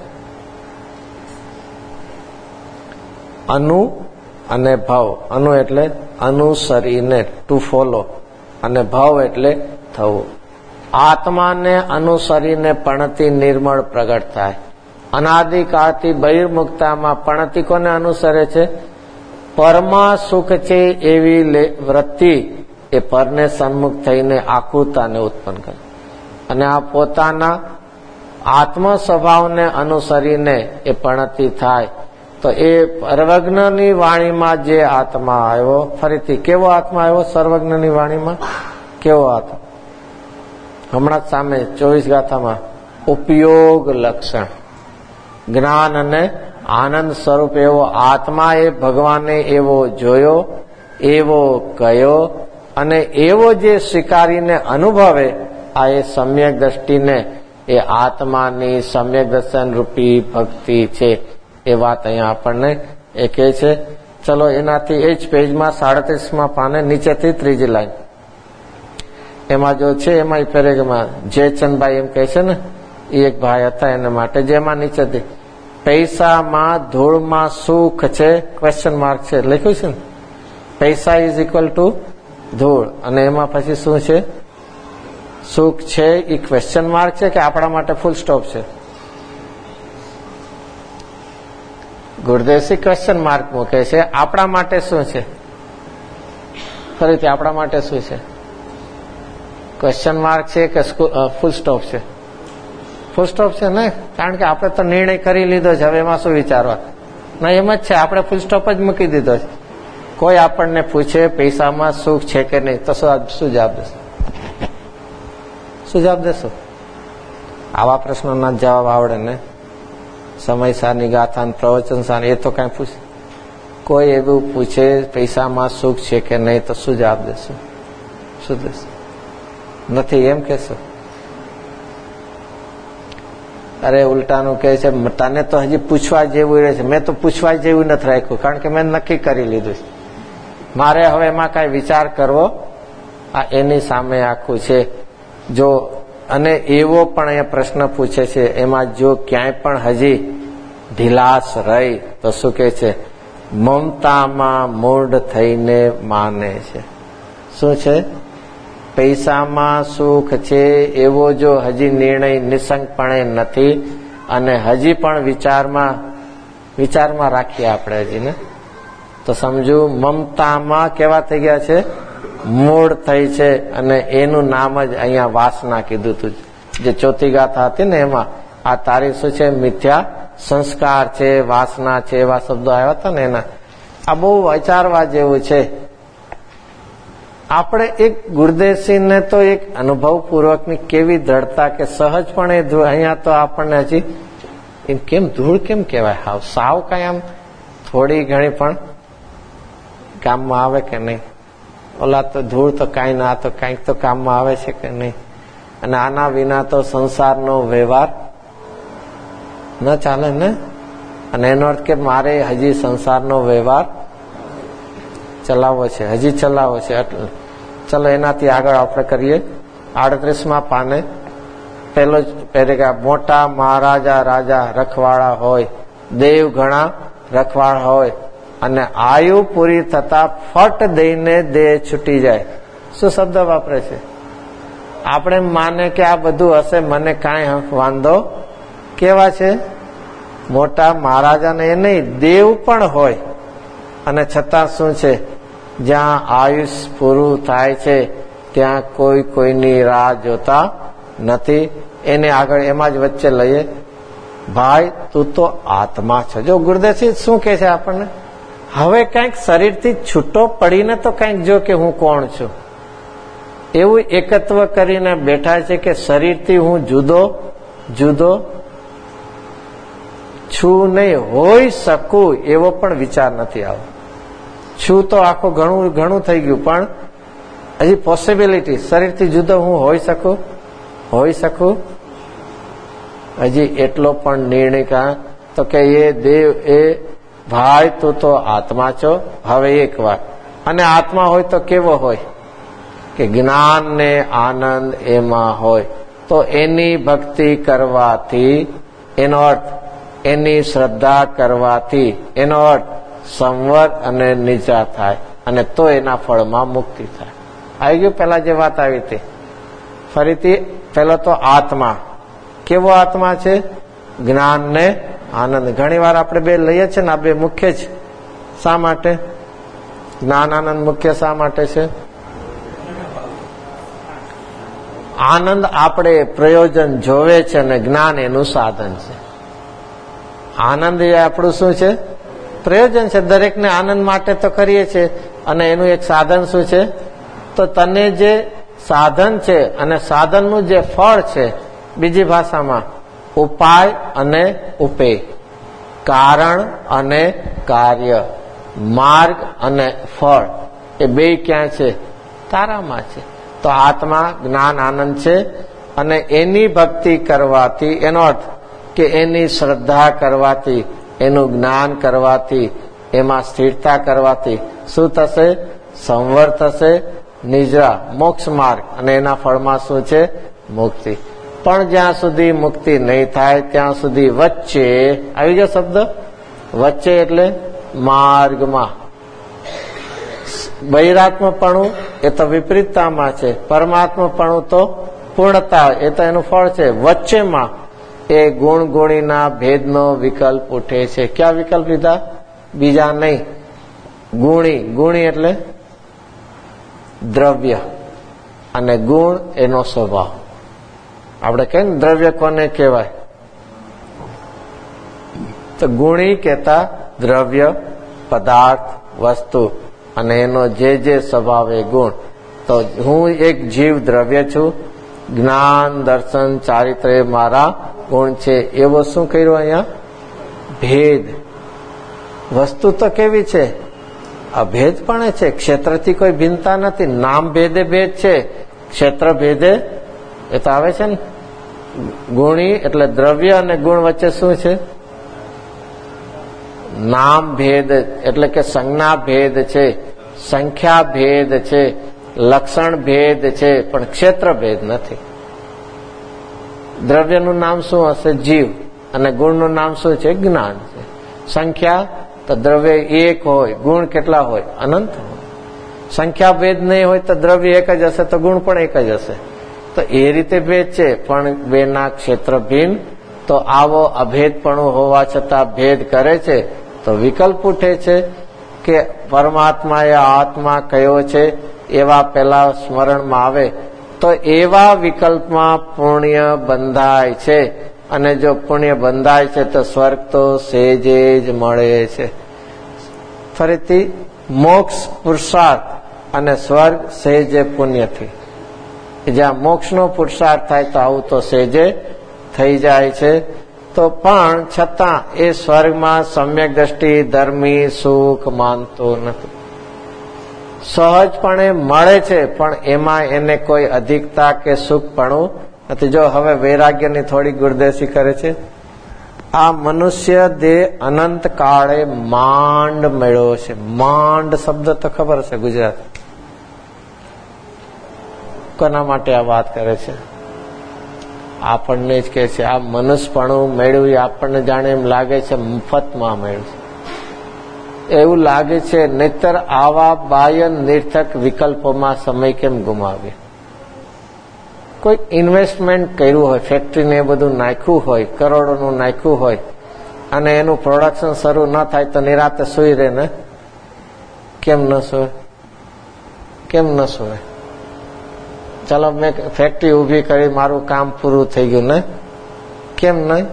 અનુ અને ભવ. અનુ એટલે અનુસરીને, ટુ ફોલો, અને ભવ એટલે થવું. આત્માને અનુસરીને પણતિ નિર્મળ પ્રગટ થાય. અનાદિકાળથી બહિર્મુક્તામાં પણતિ કોને અનુસરે છે? પરમાં સુખ છે એવી વૃત્તિ એ પરને સન્મુખ થઈને આકુતાને ઉત્પન્ન કરે. અને આ પોતાના આત્મ સ્વભાવને અનુસરીને એ પણતિ થાય. તો એ સર્વજ્ઞની વાણીમાં જે આત્મા આવ્યો, ફરીથી કેવો આત્મા આવ્યો? સર્વજ્ઞની વાણીમાં કેવો આત્મા? હમણાં સામે ચોવીસ ગાથામાં ઉપયોગ લક્ષણ, જ્ઞાન અને આનંદ સ્વરૂપ એવો આત્મા એ ભગવાને એવો જોયો, એવો કયો, અને એવો જે સ્વીકારીને અનુભવે, આ એ સમ્યક દ્રષ્ટિને એ આત્માની સમ્યક દર્શન રૂપી ભક્તિ છે. એ વાત અહીંયા આપણને એ કહે છે. ચલો એનાથી એ જ પેજમાં સાડત્રીસમાં પાને નીચેથી ત્રીજી લાઈન. એમાં જો છે એમાં પેરેગ્રાફમાં જયચંદભાઈ એમ કહે છે ને, એ એક ભાઈ હતા એના માટે, જેમાં નીચેથી પૈસામાં ધૂળમાં સુખ છે ક્વેશ્ચન માર્ક છે લખ્યું છે ને, પૈસા ઇઝ ઇક્વલ ટુ ધૂળ, અને એમાં પછી શું છે, સુખ છે એ ક્વેશ્ચન માર્ક છે કે આપણા માટે ફૂલ સ્ટોપ છે? ગુરુદેવસિંહ ક્વેશ્ચન માર્ક મૂકે છે, આપણા માટે શું છે? ફરીથી આપણા માટે શું છે? ક્વેશ્ચન માર્ક છે કે ફૂલ સ્ટોપ છે? ફૂલ સ્ટોપ છે ને, કારણ કે આપણે તો નિર્ણય કરી લીધો છે, હવે એમાં શું વિચારવા? ના, એમ જ છે, આપણે ફૂલ સ્ટોપ જ મૂકી દીધો છે. કોઈ આપણને પૂછે પૈસામાં સુખ છે કે નહીં, તો શું જવાબ દેશો? શું જવાબ દેશો? આવા પ્રશ્નોના જવાબ આવડે ને, સમય સારની ગાથા પ્રવચન સાર એ તો કઈ પૂછે, કોઈ એવું પૂછે પૈસામાં સુખ છે કે નહીં, તો શું જવાબ દેશો? શું દેશો? નથી એમ કેશો? અરે ઉલટાનું કહે છે, તને તો હજી પૂછવા જેવું રહે છે. મેં તો પૂછવા જેવું નથી રાખ્યું, કારણ કે મેં નક્કી કરી લીધું છે, મારે હવે એમાં કઈ વિચાર કરવો આ એની સામે આખું છે. જો અને એવો પણ એ પ્રશ્ન પૂછે છે, એમાં જો ક્યાંય પણ હજી ઢીલાસ રહી તો શું કે છે, મમતામાં મૂઢ થઈને માને છે. શું છે? પૈસામાં સુખ છે એવો જો હજી નિર્ણય નિસંગપણે નથી, અને હજી પણ વિચારમાં વિચારમાં રાખીએ આપણે હજી ને, તો સમજુ મમતામાં કેવા થઈ ગયા છે, મૂળ થઈ છે. અને એનું નામ જ અહીંયા વાસના કીધું હતું, જે ચોથી ગાથા હતી ને એમાં આ તારીખ શું છે, મિથ્યા સંસ્કાર છે, વાસના છે, એવા શબ્દો આવ્યા હતા ને એના. આ બહુ વિચારવા જેવું છે. આપણે એક ગુરુદેવસિંહને તો એક અનુભવ પૂર્વકની કેવી દ્રઢતા કે સહજપણે અહીંયા તો આપણને હજી એમ કેમ ધૂળ કેમ કહેવાય, હાવ સાવ કઈ આમ થોડી ઘણી પણ કામમાં આવે કે નહીં? ઓલા તો ધૂળ તો કાંઈ ના, તો કાંઈક તો કામમાં આવે છે કે નહીં? અને આના વિના તો સંસારનો વ્યવહાર ન ચાલે ને. અને એનો અર્થ કે મારે હજી સંસારનો વ્યવહાર ચલાવવો છે, હજી ચલાવવો છે. એટલે ચલો એનાથી આગળ આપણે કરીએ. આડત્રીસમાં પાને પેલો જ પેરેગ્રાફ, મોટા મહારાજા રાજા રખવાડા હોય, દેવ ઘણા રખવાડ હોય, અને આયુ પૂરી થતા ફટ દઈને દેહ છૂટી જાય. શું શબ્દ વાપરે છે? આપણે માને કે આ બધું હશે, મને કાંઈ વાંધો. કેવા છે? મોટા મહારાજાને એ નહીં, દેવ પણ હોય, અને છતાં શું છે, જ્યાં આયુષ પૂરું થાય છે ત્યાં કોઈ કોઈની રાહ જોતા નથી. એને આગળ એમાં જ વચ્ચે લઈએ, ભાઈ તું તો આત્મા છે. જો ગુરુદેવસિંહ શું કે છે આપણને, હવે કંઈક શરીરથી છૂટો પડીને તો કંઈક જો કે હું કોણ છું, એવું એકત્વ કરીને બેઠા છે કે શરીરથી હું જુદો જુદો છું નહીં, હોઈ શકું એવો પણ વિચાર નથી આવ્યો. છું તો આખું ઘણું ઘણું થઈ ગયું, પણ હજી પોસિબિલિટી શરીરથી જુદો હું હોઈ શકું હોઈ શકું હજી એટલો પણ નિર્ણય કા તો કે એ દેવ એ ભાઈ તું તો આત્મા છો. હવે એક વાત, અને આત્મા હોય તો કેવો હોય કે જ્ઞાન ને આનંદ એમાં હોય, તો એની ભક્તિ કરવાથી, એનો અર્થ એની શ્રદ્ધા કરવાથી, એનો અર્થ સંવર અને નિજા થાય, અને તો એના ફળમાં મુક્તિ થાય. આવી ગયું પેલા જે વાત આવી હતી. ફરીથી પેલો તો આત્મા, કેવો આત્મા છે? જ્ઞાન ને આનંદ. ઘણી વાર આપણે બે લઈએ છીએ ને, આ બે મુખ્ય છે. શા માટે જ્ઞાન આનંદ મુખ્ય શા માટે છે? આનંદ આપણે પ્રયોજન જોવે છે, અને જ્ઞાન એનું સાધન છે. આનંદ એ આપણું શું છે? પ્રયોજન છે. દરેકને આનંદ માટે તો કરીએ છીએ, અને એનું એક સાધન શું છે? તો તને જે સાધન છે અને સાધનનું જે ફળ છે, બીજી ભાષામાં ઉપાય અને ઉપેય, કારણ અને કાર્ય, માર્ગ અને ફળ, એ બે ક્યાં છે? તારામાં છે. તો આત્મા જ્ઞાન આનંદ છે, અને એની ભક્તિ કરવાથી, એનો અર્થ કે એની શ્રદ્ધા કરવાથી, એનું જ્ઞાન કરવાથી, એમાં સ્થિરતા કરવાથી શું થશે? સંવર થશે, નિદ્રા, મોક્ષ માર્ગ, અને એના ફળમાં શું છે? મુક્તિ. પણ જ્યાં સુધી મુક્તિ નહીં થાય ત્યાં સુધી વચ્ચે આવી ગયો શબ્દ, વચ્ચે એટલે માર્ગમાં. બહિરાત્મપણું એ તો વિપરીતતામાં છે, પરમાત્મપણું તો પૂર્ણતા, એ તો એનું ફળ છે. વચ્ચેમાં એ ગુણ ગુણીના ભેદનો વિકલ્પ ઉઠે છે. ક્યાં વિકલ્પ લીધા? બીજા નહીં, ગુણી. ગુણી એટલે દ્રવ્ય, અને ગુણ એનો સ્વભાવ. આપણે કહીએ ને દ્રવ્ય કોને કહેવાય? તો ગુણી કહેતા દ્રવ્ય, પદાર્થ, વસ્તુ, અને એનો જે જે સ્વભાવ એ ગુણ. તો હું એક જીવ દ્રવ્ય છું, જ્ઞાન, દર્શન, ચારિત્ર્ય મારા ગુણ છે. એવો શું કર્યું અહીંયા? ભેદ. વસ્તુ તો કેવી છે? અભેદ પણ છે. ક્ષેત્રથી કોઈ ભિન્નતા નથી. નામ ભેદે ભેદ છે, ક્ષેત્ર ભેદે એ તો આવે છે ને. ગુણી એટલે દ્રવ્ય અને ગુણ વચ્ચે શું છે? નામ ભેદ, એટલે કે સંજ્ઞા ભેદ છે, સંખ્યા ભેદ છે, લક્ષણ ભેદ છે, પણ ક્ષેત્ર ભેદ નથી. દ્રવ્યનું નામ શું હશે? જીવ. અને ગુણનું નામ શું છે? જ્ઞાન છે. સંખ્યા તો દ્રવ્ય એક હોય, ગુણ કેટલા હોય? અનંત હોય. સંખ્યા ભેદ નહીં હોય તો દ્રવ્ય એક જ હશે, તો ગુણ પણ એક જ હશે. તો એ રીતે ભેદ છે, પણ બેના ક્ષેત્ર ભિન્ન. તો આવો અભેદપણું હોવા છતાં ભેદ કરે છે, તો વિકલ્પ ઉઠે છે કે પરમાત્મા એ આત્મા કયો છે એવા પેલા સ્મરણમાં આવે, તો એવા વિકલ્પમાં પુણ્ય બંધાય છે. અને જો પુણ્ય બંધાય છે તો સ્વર્ગ તો સેજે જ મળે છે. ફરીથી મોક્ષ પુરુષાર્થ અને સ્વર્ગ સહેજે પુણ્યથી. જ્યાં મોક્ષનો પુરુષાર્થ થાય તો આવું તો સહેજે થઈ જાય છે. તો પણ છતાં એ સ્વર્ગમાં સમ્યક દ્રષ્ટિ ધર્મી સુખ માનતો નથી. સહજપણે મળે છે, પણ એમાં એને કોઈ અધિકતા કે સુખપણું નથી. જો હવે વૈરાગ્યની થોડી ગુરદેશી કરે છે. આ મનુષ્ય દેહ અનંત કાળે માંડ મળ્યો છે. માંડ શબ્દ તો ખબર હશે ગુજરાત. કોના માટે આ વાત કરે છે? આપણને જ કે છે. આ મનુષ્યપણું મેળવ્યું આપણને જાણે એમ લાગે છે મફતમાં મળ્યું છે એવું લાગે છે. નહીતર આવા બાહ્ય નિર્થક વિકલ્પોમાં સમય કેમ ગુમાવે? કોઈ ઇન્વેસ્ટમેન્ટ કર્યું હોય, ફેક્ટરીને એ બધું નાખ્યું હોય, કરોડોનું નાખ્યું હોય, અને એનું પ્રોડક્શન શરૂ ન થાય તો નિરાતે સુઈ રહે ને? કેમ ન સુવે? કેમ ન સુવે? ચાલો મેં ફેક્ટરી ઉભી કરી, મારું કામ પૂરું થઈ ગયું ને? કેમ નહીં?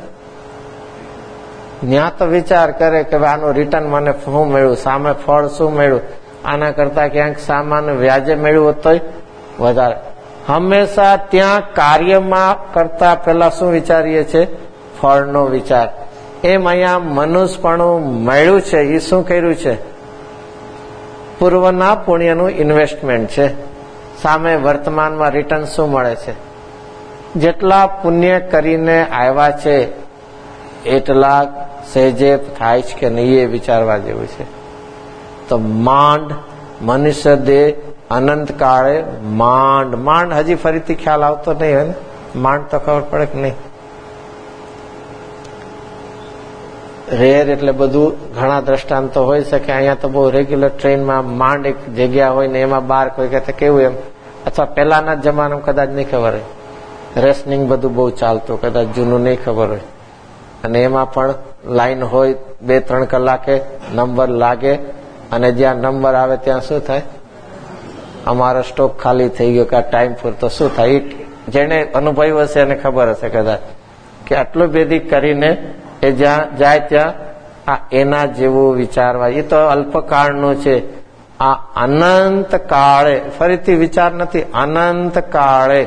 ત્યાં તો વિચાર કરે કે આનું રિટર્ન મને શું મળ્યું, સામે ફળ શું મળ્યું, આના કરતા ક્યાંક સામાન વ્યાજે મળ્યું તોય વધારે. હંમેશા ત્યાં કાર્યમાં કરતા પહેલા શું વિચારીએ છીએ? ફળનો વિચાર. એમ અહીંયા મનુષ્યપણું મળ્યું છે, એ શું કર્યું છે? પૂર્વના પુણ્યનું ઇન્વેસ્ટમેન્ટ છે. સામે વર્તમાનમાં રિટર્ન શું મળે છે? જેટલા પુણ્ય કરીને આવ્યા છે એટલા સહેજે થાય છે કે નહીં, એ વિચારવા જેવું છે. તો માંડ મનુષ્ય દેહ અનંત કાળે માંડ. માંડ હજી ફરીથી ખ્યાલ આવતો નહીં હોય ને? માંડ તો ખબર પડે કે નહીં? રેર એટલે બધું ઘણા દ્રષ્ટાંતો હોય શકે. અહીંયા તો બહુ રેગ્યુલર ટ્રેનમાં માંડ એક જગ્યા હોય ને એમાં બાર કોઈ કહેતા કેવું એમ, અથવા પહેલાના જમાનામાં કદાચ નહીં ખબર હોય, રેશનિંગ બધું બહુ ચાલતું, કદાચ જૂનું નહીં ખબર હોય. અને એમાં પણ લાઈન હોય, બે ત્રણ કલાકે નંબર લાગે, અને જ્યાં નંબર આવે ત્યાં શું થાય? અમારો સ્ટોક ખાલી થઈ ગયો કે આ ટાઈમ પૂરતો શું થાય? જેને અનુભવ્યું હશે એને ખબર હશે કદાચ કે આટલું ભેદી કરીને એ જ્યાં જાય ત્યાં આ એના જેવું વિચારવા. એ તો અલ્પકાળનું છે. આ અનંત કાળે, ફરીથી વિચાર નથી, અનંત કાળે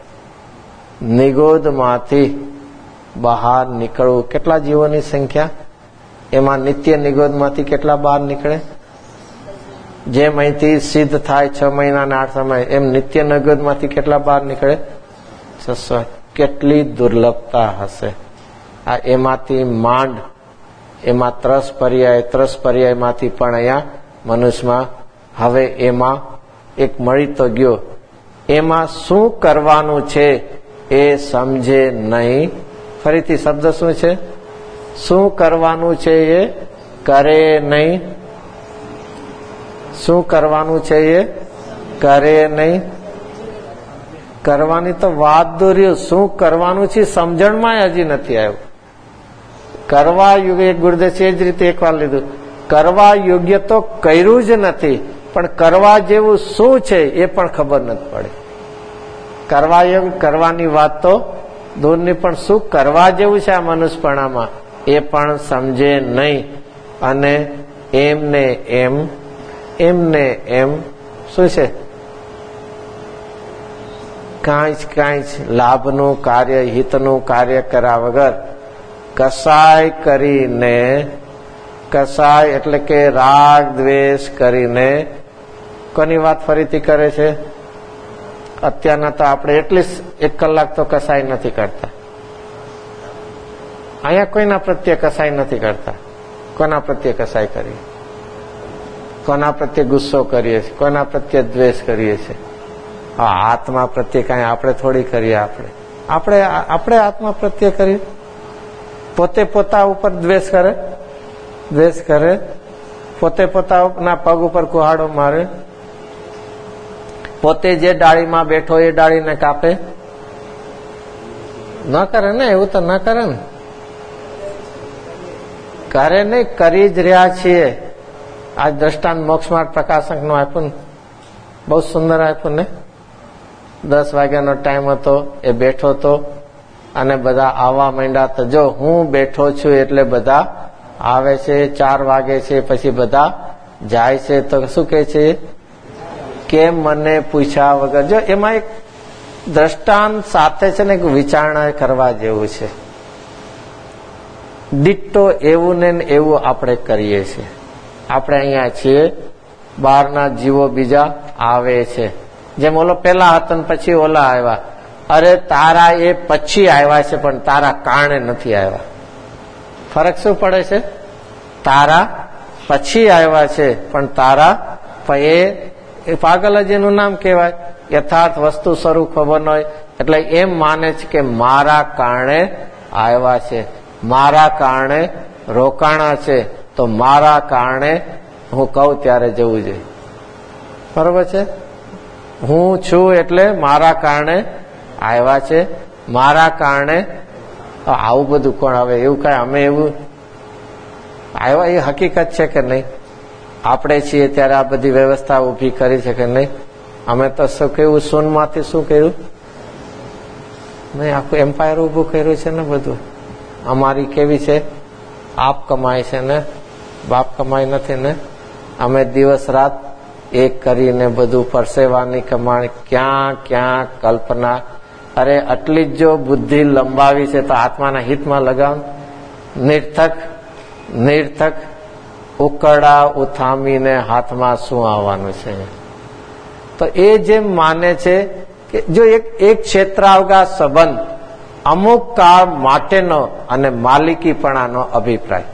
નિગોદમાંથી બહાર નીકળવું. કેટલા જીવોની સંખ્યા? એમાં નિત્ય નિગોદમાંથી કેટલા બહાર નીકળે? જેમ અહીંથી સિદ્ધ થાય છ મહિના ને આઠ સમય, એમ નિત્ય નિગોદમાંથી કેટલા બહાર નીકળે? છસો. કેટલી દુર્લભતા હશે! આ એમાંથી માંડ, એમાં ત્રસ પર્યાય, ત્રસ પર્યાયમાંથી પણ અહીંયા મનુષ્યમાં હવે એમાં એક મળી તો ગયો, એમાં શું કરવાનું છે એ સમજે નહીં. ફરીથી શબ્દ શું છે? શું કરવાનું છે એ કરે નહીં. શું કરવાનું છે એ કરે નહીં. કરવાની તો વાત દોર્યું, શું કરવાનું છે સમજણમાં હજી નથી આવ્યું. કરવા યોગ્ય ગુરુદેવ છે જ રીતે એક વાર લીધું, કરવા યોગ્ય તો કર્યું જ નથી, પણ કરવા જેવું શું છે એ પણ ખબર નથી પડે. કરવા યોગ્ય કરવાની વાત તો દૂરની, પણ શું કરવા જેવું છે આ મનુષ્યપણામાં એ પણ સમજે નહીં. અને એમને એમ એમને એમ શું છે? કાંઈ જ કાંઈ જ લાભનું કાર્ય, હિતનું કાર્ય કર્યા વગર કસાય કરીને, કસાય એટલે કે રાગ દ્વેષ કરીને, કોની વાત ફરીથી કરે છે? અત્યારના તો આપણે એટલીસ્ટ એક કલાક તો કસાય નથી કરતા. અહીંયા કોઈના પ્રત્યે કસાય નથી કરતા. કોના પ્રત્યે કસાય કરીએ? કોના પ્રત્યે ગુસ્સો કરીએ છીએ? કોના પ્રત્યે દ્વેષ કરીએ છીએ? હા, આત્મા પ્રત્યે કઈ આપણે થોડી કરીએ. આપણે આપણે આપણે આત્મા પ્રત્યે કરીએ. પોતે પોતા ઉપર દ્વેષ કરે, દ્વેષ કરે, પોતે પોતાના પગ ઉપર કુહાડો મારે, પોતે જે ડાળીમાં બેઠો એ ડાળીને કાપે. ન કરે ને, એવું તો ન કરે ને. કરે નહીં, કરી જ રહ્યા છીએ. આ દ્રષ્ટાંત મોક્ષ માર્ગ પ્રકાશક નું આપ્યું ને, બહુ સુંદર આપ્યું ને. દસ વાગ્યાનો ટાઈમ હતો, એ બેઠો હતો અને બધા આવવા માંડ્યા. તો જો હું બેઠો છું એટલે બધા આવે છે. ચાર વાગે છે પછી બધા જાય છે. તો શું કે છે? કેમ મને પૂછ્યા વગર. જો એમાં એક દ્રષ્ટાંત સાથે છે ને એક વિચારણા કરવા જેવું છે. દિટ્ટો એવું ને એવું આપણે કરીએ છીએ. આપણે અહીંયા છીએ, બહારના જીવો બીજા આવે છે. જેમ ઓલો પેલા હતા ને પછી ઓલા આવ્યા. અરે તારા એ પછી આવ્યા છે પણ તારા કારણે નથી આવ્યા. ફરક શું પડે છે? તારા પછી આવ્યા છે પણ તારા એ પાગલ જ એનું નામ કહેવાય. યથાર્થ વસ્તુ સ્વરૂપ ખબર ન હોય એટલે એમ માને છે કે મારા કારણે આવ્યા છે, મારા કારણે રોકાણા છે, તો મારા કારણે હું કહું ત્યારે જવું જોઈએ. બરોબર છે? હું છું એટલે મારા કારણે આવ્યા છે, મારા કારણે આવું બધું કોણ આવે? એવું કઈ અમે એવું આવ્યા એ હકીકત છે કે નહીં? આપણે છીએ ત્યારે આ બધી વ્યવસ્થા ઉભી કરી છે કે નહીં? અમે તો શું કેવું, શૂન્યમાંથી શું કર્યું? નહીં, આખું એમ્પાયર ઉભું કર્યું છે ને બધું. અમારી કેવી છે? આપ કમાય છે ને, બાપ કમાય નથી ને. અમે દિવસ રાત એક કરીને બધું પરસેવાની કમાણી, ક્યાં ક્યાં કલ્પના. અરે આટલી જ જો બુદ્ધિ લંબાવી છે તો આત્માના હિતમાં લગાવ. નિર્થક નિર્થક ઉકરડા ઉથામીને હાથમાં શું આવવાનું છે? તો એ જેમ માને છે કે જો એક એક ક્ષેત્રાવગા સંબંધ અમુક કાળ માટેનો અને માલિકીપણાનો અભિપ્રાય,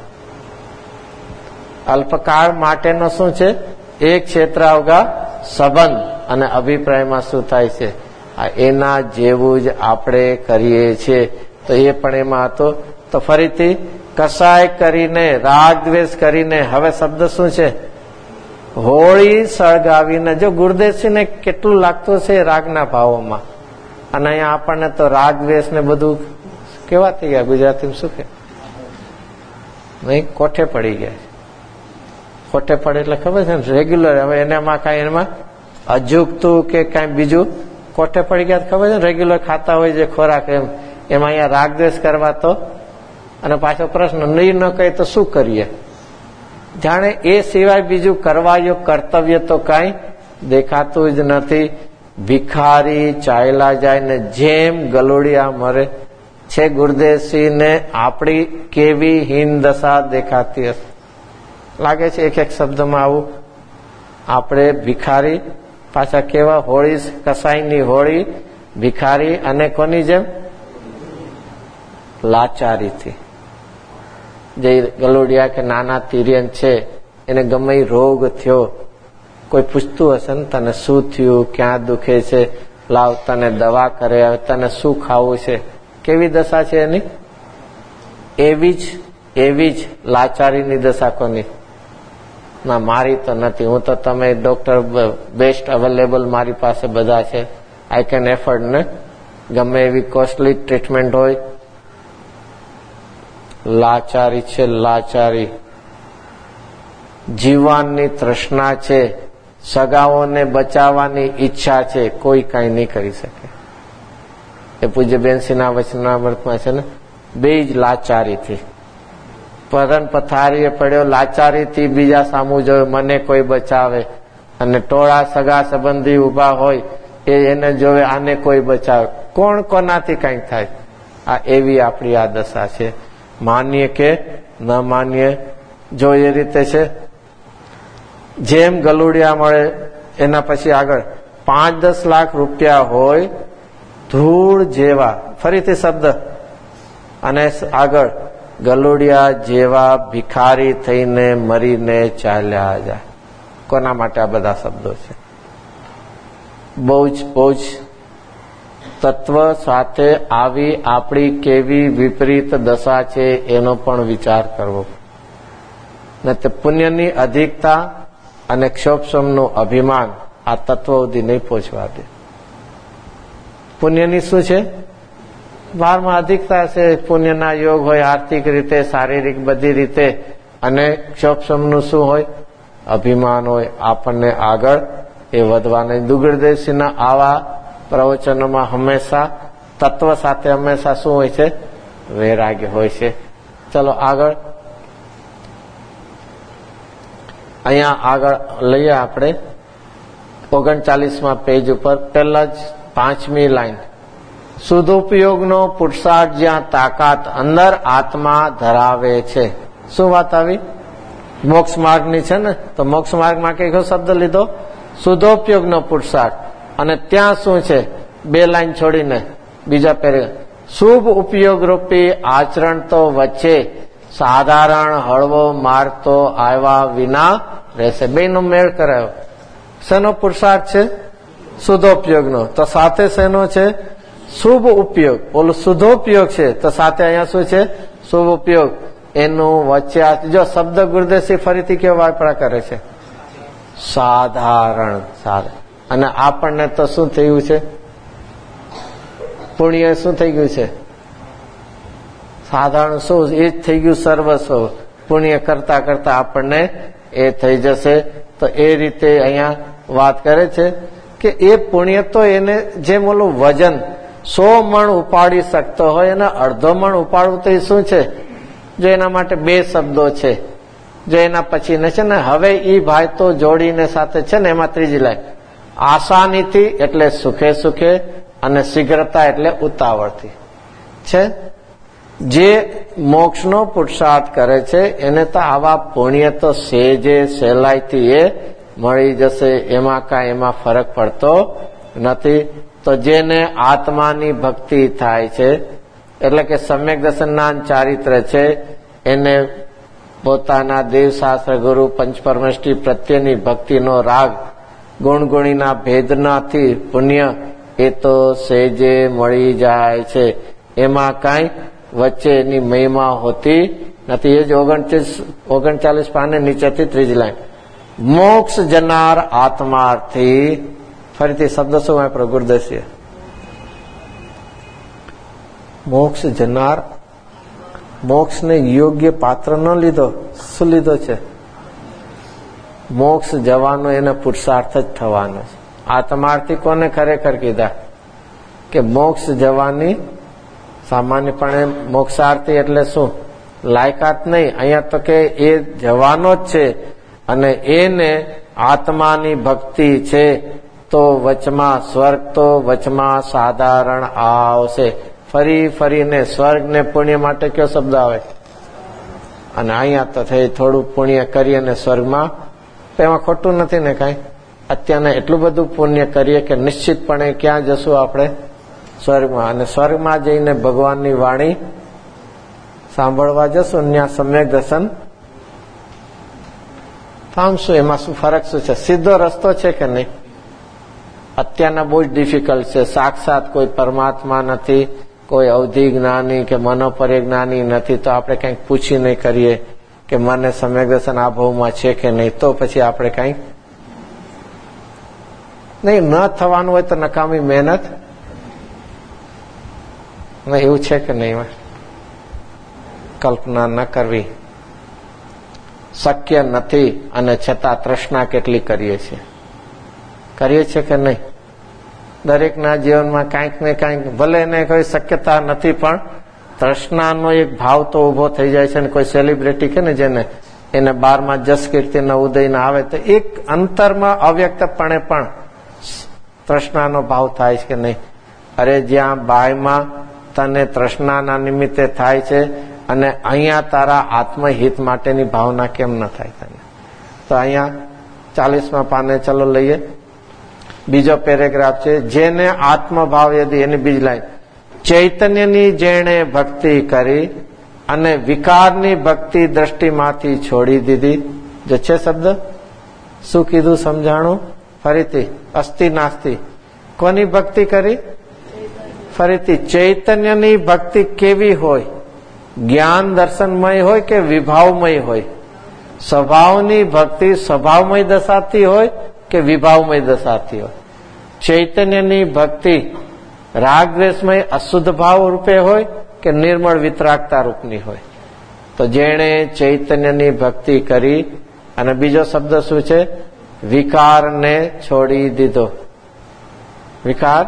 અલ્પકાળ માટેનો શું છે? એક ક્ષેત્રાવગા સંબંધ અને અભિપ્રાયમાં શું થાય છે? એના જેવું જ આપણે કરીએ છીએ. તો એ પણ એમાં હતો. તો ફરીથી કસાય કરીને, રાગ દ્વેષ કરીને, હવે શબ્દ શું છે? હોળી સળગાવીને. જો ગુરુદેવસિંહને કેટલું લાગતું છે રાગના ભાવોમાં, અને અહીંયા આપણને તો રાગ દ્વેષ ને બધું કેવા થઈ ગયા? ગુજરાતીમાં શું કે નહીં, કોઠે પડી ગયા. કોઠે પડે એટલે ખબર છે ને, રેગ્યુલર. હવે એનામાં કઈ એમાં અજુગતું કે કઈ બીજું કોઠે પડી ગયા ખબર છે ને? રેગ્યુલર ખાતા હોય જે ખોરાક, એમ એમાં અહીંયા રાગ દ્વેષ કરવા તો, અને પાછો પ્રશ્ન નહીં ન કહે તો શું કરીએ? જાણે એ સિવાય બીજું કરવા યોગ્ય કર્તવ્ય તો કઈ દેખાતું જ નથી. ભિખારી ચાલ્યા જાય ને જેમ ગલુડિયા મરે છે. ગુરુદેવસિંહને આપણી કેવી હીન દશા દેખાતી હશે? લાગે છે એક એક શબ્દમાં આવું. આપણે ભિખારી, પાછા કેવા? હોળી, કસાઈની હોળી, ભિખારી, અને કોની જેમ? લાચારીથી. જે ગલુડિયા કે નાના તિર્યન છે, એને ગમે રોગ થયો, કોઈ પૂછતું હશે ને તને શું થયું, ક્યાં દુખે છે, લાવ તને દવા કરે, તને શું ખાવું છે, કેવી દશા છે એની? એવી જ એવી જ લાચારીની દશા કોની? ના, મારી તો નથી. હું તો તમે ડોક્ટર બેસ્ટ અવેલેબલ મારી પાસે બધા છે, આઈ કેન એફર્ડ ને, ગમે એવી કોસ્ટલી ટ્રીટમેન્ટ હોય. લાચારી છે, લાચારી. જીવવાની તૃષ્ણા છે, સગાઓને બચાવવાની ઈચ્છા છે, કોઈ કઈ નહીં કરી શકે. એ પૂજ્ય બેનસીના વચનામૃતમાં છે ને, બે જ લાચારીથી. પરન પથારીએ પડ્યો, લાચારીથી બીજા સામું જોયું, મને કોઈ બચાવે. અને ટોળા સગા સંબંધી ઉભા હોય એ એને જોવે, આને કોઈ બચાવે. કોણ કોનાથી કંઈક થાય. આ એવી આપણી આ દશા છે. માનીએ કે ન માનીએ, જો એ રીતે છે. જેમ ગલુડિયા મળે એના પછી આગળ પાંચ દસ લાખ રૂપિયા હોય, ધૂળ જેવા, ફરીથી શબ્દ, અને આગળ ગલુડિયા જેવા ભિખારી થઈને મરીને ચાલ્યા જાય. કોના માટે આ બધા શબ્દો છે? બહુ જ બહુ જ તત્વ સાથે આવી આપણી કેવી વિપરીત દશા છે એનો પણ વિચાર કરવો. ને તે પુણ્યની અધિકતા અને ક્ષોભસમનું અભિમાન આ તત્વ સુધી નહીં પહોંચવા દે. પુણ્યની શું છે? બારમાં અધિકતા છે, પુણ્યના યોગ હોય, આર્થિક રીતે, શારીરિક, બધી રીતે. અને ક્ષોભસમનું શું હોય? અભિમાન હોય. આપણને આગળ એ વધવાને. દુર્ગદેવસિંહના આવા પ્રવચનોમાં હંમેશા તત્વ સાથે હંમેશા શું હોય છે? વૈરાગ્ય હોય છે. ચલો આગળ, અહીંયા આગળ લઈએ આપણે ઓગણચાલીસમાં પેજ ઉપર પહેલા જ પાંચમી લાઈન. સદુપયોગનો પુરુષાર્થ જ્યાં તાકાત અંદર આત્મા ધરાવે છે. શું વાત આવી? મોક્ષ માર્ગની છે ને, તો મોક્ષ માર્ગમાં કયો શબ્દ લીધો? સદુપયોગનો પુરુષાર્થ. અને ત્યાં શું છે? બે લાઈન છોડીને બીજા પેરે શુભ ઉપયોગ રૂપી આચરણ તો વચ્ચે સાધારણ હળવો માર્ગ તો આવ્યા વિના રહેશે. બે નો મેળ કરાયો. શેનો પુરુષાર્થ છે? શુદ્ધોપયોગનો. તો સાથે શેનો છે? શુભ ઉપયોગ. ઓલું શુદ્ધોપયોગ છે, તો સાથે અહીંયા શું છે? શુભ ઉપયોગ. એનું વચ્ચે જો શબ્દ ગુરુદેવસિંહ ફરીથી કેવો વાપરા કરે છે? સાધારણ. સાધારણ. અને આપણને તો શું થયું છે? પુણ્ય શું થઈ ગયું છે? સાધારણ. શું એ જ થઈ ગયું સર્વસ્વ. પુણ્ય કરતા કરતા આપણને એ થઈ જશે. તો એ રીતે અહીંયા વાત કરે છે કે એ પુણ્ય તો એને જેમ ઓલું વજન સો મણ ઉપાડી શકતો હોય એને અડધો મણ ઉપાડવું તો એ શું છે? જો એના માટે બે શબ્દો છે. જો એના પછી ને છે ને, હવે ઈ ભાઈ તો જોડીને સાથે છે ને, એમાં ત્રીજી લાઈન, આસાનીથી એટલે સુખે સુખે, અને શીઘ્રતા એટલે ઉતાવળથી છે. જે મોક્ષનો પુરુષાર્થ કરે છે એને તો આવા પુણ્ય તો સેજે સહેલાઈથી એ મળી જશે. એમાં કાંઈ એમાં ફરક પડતો નથી. તો જેને આત્માની ભક્તિ થાય છે, એટલે કે સમ્યક દર્શનના ચારિત્ર છે, એને પોતાના દેવશાસ્ત્ર ગુરુ પંચપરમેષ્ઠી પ્રત્યેની ભક્તિનો રાગ ગુણગુણીના ભેદનાથી પુણ્ય એ તો સેજે મળી જાય છે. એમાં કાંઈ વચ્ચેની મહિમા હોતી નથી. એ જ ઓગણચાલીસ ઓગણચાલીસ પાને નીચેથી ત્રીજી લાઈન, મોક્ષ જનાર આત્માર્થી. ફરીથી શબ્દ શું વાપરો ગુરુદેવસિંહે? મોક્ષ જનાર. મોક્ષને યોગ્ય પાત્ર ન લીધો, શું લીધો છે? મોક્ષ જવાનો એને પુરુષાર્થ જ થવાનો છે. આત્માર્થી કોને ખરેખર કીધા? કે મોક્ષ જવાની સામાન્યપણે મોક્ષાર્થી એટલે શું? લાયકાત નહીં. અહીંયા તો કે એ જવાનો જ છે, અને એને આત્માની ભક્તિ છે, તો વચમાં સ્વર્ગ, તો વચમાં સાધારણ આવશે. ફરી ફરીને સ્વર્ગ ને પુણ્ય માટે કયો શબ્દ આવે? અને અહીંયા તો થઈ થોડું પુણ્ય કરીએ ને સ્વર્ગમાં, એમાં ખોટું નથી ને કાંઈ. અત્યારને એટલું બધું પુણ્ય કરીએ કે નિશ્ચિતપણે ક્યાં જશું આપણે? સ્વર્ગમાં. અને સ્વર્ગમાં જઈને ભગવાનની વાણી સાંભળવા જશું, ત્યાં સમ્યક દર્શન તો આમ શું, એમાં શું ફરક શું છે? સીધો રસ્તો છે કે નહીં? અત્યારના બહુ જ ડિફિકલ્ટ છે. સાક્ષાત કોઈ પરમાત્મા નથી, કોઈ અવધિ જ્ઞાની કે મનોપરિજ્ઞાની નથી, તો આપણે કંઈક પૂછી નહીં કરીએ કે મને સમ્યક દર્શન આ ભાવમાં છે કે નહીં, તો પછી આપણે કંઈક નહીં. ન થવાનું હોય તો નકામી મહેનત નહીં, એવું છે કે નહીં? કલ્પના ન કરવી શક્ય નથી, અને છતાં તૃષ્ણા કેટલી કરીએ છીએ કરીએ છીએ કે નહીં? દરેકના જીવનમાં કાંઈક ને કાંઈક, ભલે એને કોઈ શક્યતા નથી, પણ તૃષ્ણાનો એક ભાવ તો ઉભો થઈ જાય છે. ને કોઈ સેલિબ્રિટી કે ને જેને એને બારમાં જસ કીર્તિના ઉદયના આવે તો એક અંતરમાં અવ્યક્તપણે પણ તૃષ્ણાનો ભાવ થાય છે કે નહીં? અરે જ્યાં બાયમાં તને તૃષ્ણાના નિમિત્તે થાય છે, અને અહીંયા તારા આત્મહિત માટેની ભાવના કેમ ન થાય તને? તો અહીંયા ચાલીસમાં પાને ચલો લઈએ, બીજો પેરેગ્રાફ છે. જેને આત્મભાવ યદી, એની બીજી લાઈન, ચૈતન્યની જેણે ભક્તિ કરી અને વિકારની ભક્તિ દ્રષ્ટિમાંથી છોડી દીધી. જો છે શબ્દ, શું કીધું સમજાણું? ફરીથી, અસ્તિ નાસ્તિ. કોની ભક્તિ કરી? ફરીથી, ચૈતન્યની ભક્તિ કેવી હોય? જ્ઞાન દર્શનમય હોય કે વિભાવમય હોય? સ્વભાવની ભક્તિ સ્વભાવમય દશાથી હોય કે વિભાવમય દશાથી હોય? ચૈતન્યની ભક્તિ રાગદ્વેષમય અશુદ્ધ ભાવ રૂપે હોય કે નિર્મળ વિતરાગતા રૂપની હોય? તો જેણે ચૈતન્યની ભક્તિ કરી, અને બીજો શબ્દ શું છે? વિકારને છોડી દીધો. વિકાર,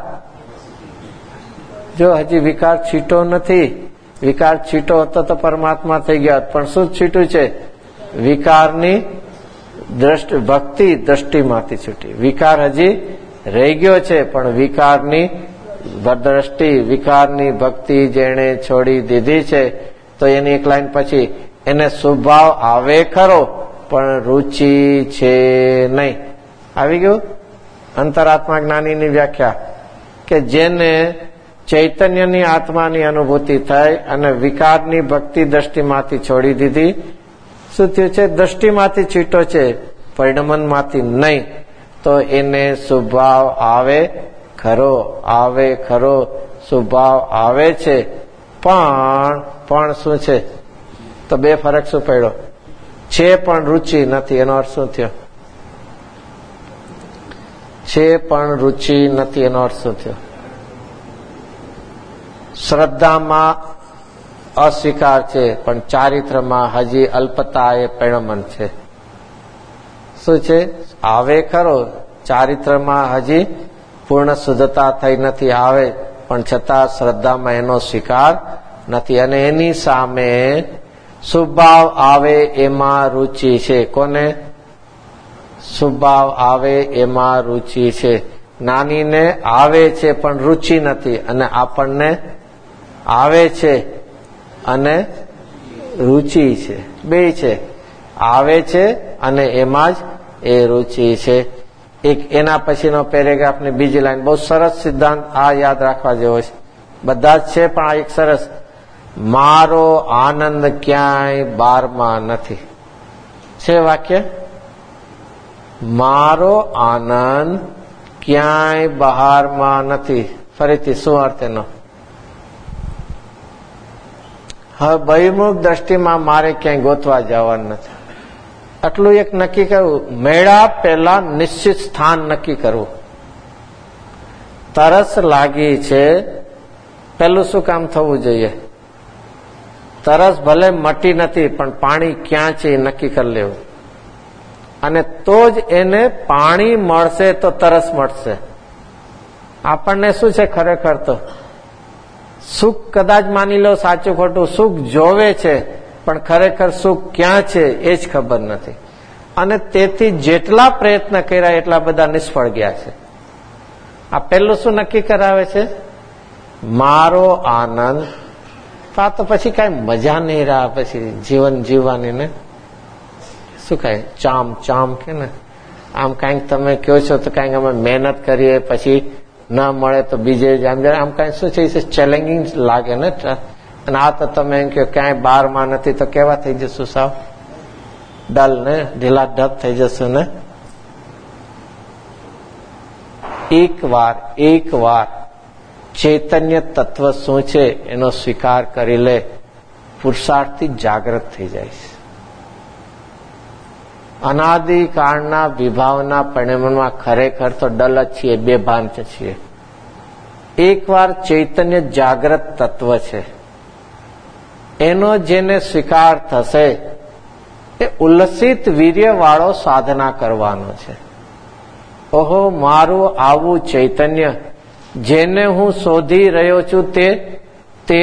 જો હજી વિકાર છીટો નથી. વિકાર છીટો હતો તો પરમાત્મા થઈ ગયા, પણ શું છીટું છે? વિકારની દ્રષ્ટિ, ભક્તિ દ્રષ્ટિમાંથી છૂટી. વિકાર હજી રહી ગયો છે, પણ વિકારની દ્રષ્ટિ, વિકારની ભક્તિ જેણે છોડી દીધી છે, તો એની એક લાઈન પછી, એને સ્વભાવ આવે ખરો પણ રુચિ છે નહીં. આવી ગયું અંતરાત્મા જ્ઞાનીની વ્યાખ્યા, કે જેને ચૈતન્યની આત્માની અનુભૂતિ થઈ અને વિકારની ભક્તિ દ્રષ્ટિમાંથી છોડી દીધી. શું થયું છે? દ્રષ્ટિમાંથી છીટો છે, પરિણમનમાંથી નહીં. તો એને સ્વભાવ આવે ખરો, આવે ખરો, સ્વભાવ આવે છે, પણ પણ શું છે? તો બે ફરક શું પડ્યો? છે પણ રુચિ નથી. એનો અર્થ શું થયો? છે પણ રુચિ નથી, એનો અર્થ શું થયો? શ્રદ્ધામાં અસ્વીકાર છે, પણ ચારિત્રમાં હજી અલ્પતા એ પરિણમન છે. શું છે? આવે ખરો, ચારિત્રમાં હજી પૂર્ણ શુદ્ધતા થઈ નથી, આવે, પણ છતાં શ્રદ્ધામાં એનો સ્વીકાર નથી. અને એની સામે સ્વભાવ આવે એમાં રુચિ છે. કોને? સ્વભાવ આવે એમાં રુચિ છે. જ્ઞાનીને આવે છે પણ રુચિ નથી, અને આપણને આવે છે અને રુચિ છે. બે છે, આવે છે અને એમાં જ એ રુચિ છે. એક એના પછીનો પેરેગ્રાફની બીજી લાઈન, બહુ સરસ સિદ્ધાંત, આ યાદ રાખવા જેવો છે. બધા જ છે, પણ આ એક સરસ, મારો આનંદ ક્યાંય બારમાં નથી. છે વાક્ય, મારો આનંદ ક્યાંય બહારમાં નથી. ફરીથી, શું અર્થ એનો? હવે બહિર્મુખ દ્રષ્ટિમાં મારે ક્યાંય ગોતવા જવાનું નથી. આટલું એક નક્કી કરવું. મેળા પહેલા નિશ્ચિત સ્થાન નક્કી કરવું. તરસ લાગી છે, પેલું શું કામ થવું જોઈએ? તરસ ભલે મટી નથી, પણ પાણી ક્યાં છે એ નક્કી કરી લેવું. અને તો જ એને પાણી મળશે તો તરસ મળશે. આપણને શું છે ખરેખર? તો સુખ કદાચ માની લો સાચું ખોટું, સુખ જોવે છે, પણ ખરેખર સુખ ક્યાં છે એ જ ખબર નથી. અને તેથી જેટલા પ્રયત્ન કર્યા એટલા બધા નિષ્ફળ ગયા છે. આ પેલું શું નક્કી કરાવે છે? મારો આનંદ. આ તો પછી કઈ મજા નહીં રહ્યા પછી જીવન જીવવાની ને. શું કહે? ચામ ચામ કે ને, આમ કઈક તમે કહો છો તો કઈક અમે મહેનત કરીએ, પછી ન મળે તો બીજે આમ આમ કઈ શું છે, ચેલેન્જિંગ લાગે ને. અને આ તો તમે એમ કહો ક્યાંય બારમાં નથી, તો કેવા થઈ જશું સાવ? ડલ ને ઢીલા ઢબ થઈ જશે ને. એક વાર એક વાર ચૈતન્ય તત્વ શું છે એનો સ્વીકાર કરી લે, પુરુષાર્થથી જાગૃત થઈ જાય છે. અનાદિકાળના વિભાવના પરિણામમાં ખરેખર તો ડલ જ છીએ, બેભાન છીએ. એકવાર ચૈતન્ય જાગ્રત તત્વ છે, એનો જેને સ્વીકાર થશે એ ઉલ્લસિત વીર્ય વાળો સાધના કરવાનો છે. ઓહો, મારું આવું ચૈતન્ય જેને હું શોધી રહ્યો છું તે તે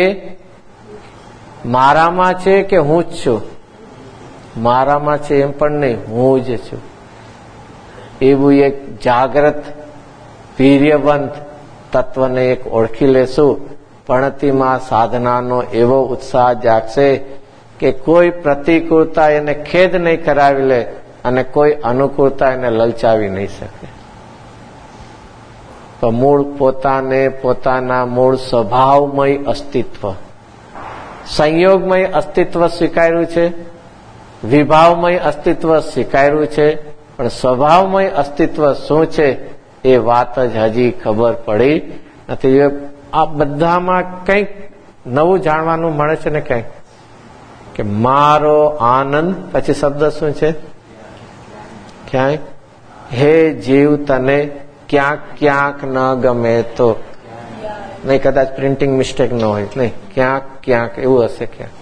મારામાં છે કે હું જ છું? મારામાં છે એમ પણ નહીં, હું જ છું. એવું એક જાગ્રત વીર્યવંત તત્વને એક ઓળખી લેશું, પણતીમાં સાધનાનો એવો ઉત્સાહ જાગશે કે કોઈ પ્રતિકૂળતા એને ખેદ નહીં કરાવી લે અને કોઈ અનુકૂળતા એને લલચાવી નહીં શકે. તો મૂળ પોતાને પોતાના મૂળ સ્વભાવમય અસ્તિત્વ, સંયોગમય અસ્તિત્વ સ્વીકાર્યું છે, વિભાવમય અસ્તિત્વ સ્વીકાર્યું છે, પણ સ્વભાવમય અસ્તિત્વ શું છે એ વાત જ હજી ખબર પડી નથી. આ બધામાં કંઈક નવું જાણવાનું મળે છે ને, કંઈક કે મારો આનંદ, પછી શબ્દ શું છે? ક્યાંય હે જીવ તને ક્યાંક ક્યાંક ન ગમે તો નહીં, કદાચ પ્રિન્ટિંગ મિસ્ટેક ન હોય, નહીં ક્યાંક ક્યાંક એવું હશે. ક્યાંક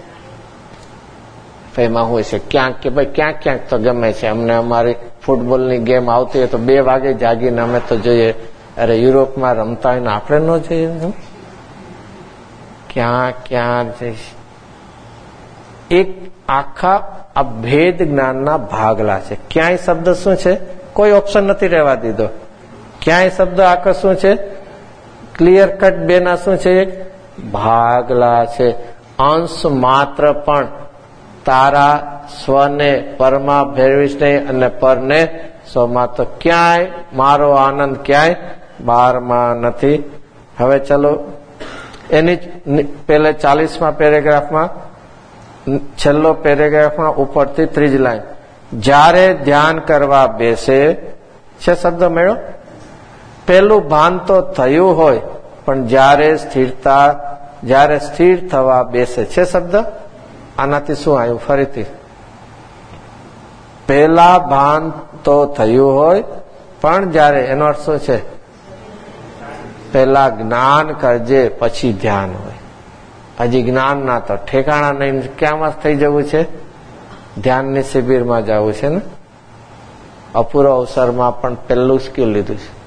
એમાં હોય છે ક્યાંક કે ભાઈ ક્યાંક ક્યાંક તો ગમે છે અમને. અમારી ફૂટબોલની ગેમ આવતી હોય તો બે વાગે જાગીને અમે તો જોઈએ. અરે યુરોપમાં રમતા હોય ને આપણે ન જોઈએ? ક્યાં ક્યાં જઈશ? એક આખા આ ભેદ જ્ઞાનના ભાગલા છે. ક્યાંય શબ્દ શું છે? કોઈ ઓપ્શન નથી રહેવા દીધો. ક્યાંય શબ્દ આખો શું છે? ક્લિયર કટ બે ના શું છે? ભાગલા છે. અંશ માત્ર પણ તારા સ્વને પરમાં ભેળવીશ નહીં અને પરને સ્વમાં. તો ક્યાંય મારો આનંદ ક્યાંય બહારમાં નથી. હવે ચલો એની પેલે ચાલીસમાં પેરેગ્રાફમાં છેલ્લો પેરેગ્રાફમાં ઉપરથી ત્રીજી લાઈન, જ્યારે ધ્યાન કરવા બેસે છે શબ્દ મળ્યો. પેલું ભાન તો થયું હોય પણ જ્યારે સ્થિરતા જ્યારે સ્થિર થવા બેસે છે શબ્દ. આનાથી શું આવ્યું? ફરીથી પેલા ભાન તો થયું હોય પણ જ્યારે, એનો અર્થ શું છે? પેલા જ્ઞાન કરજે પછી ધ્યાન હોય. હજી જ્ઞાન ના તો ઠેકાણા નહીં, ક્યાંમાં થઈ જવું છે? ધ્યાનની શિબિરમાં જવું છે ને. અપૂર્વ અવસરમાં પણ પેલું સ્કિલ લીધું છે.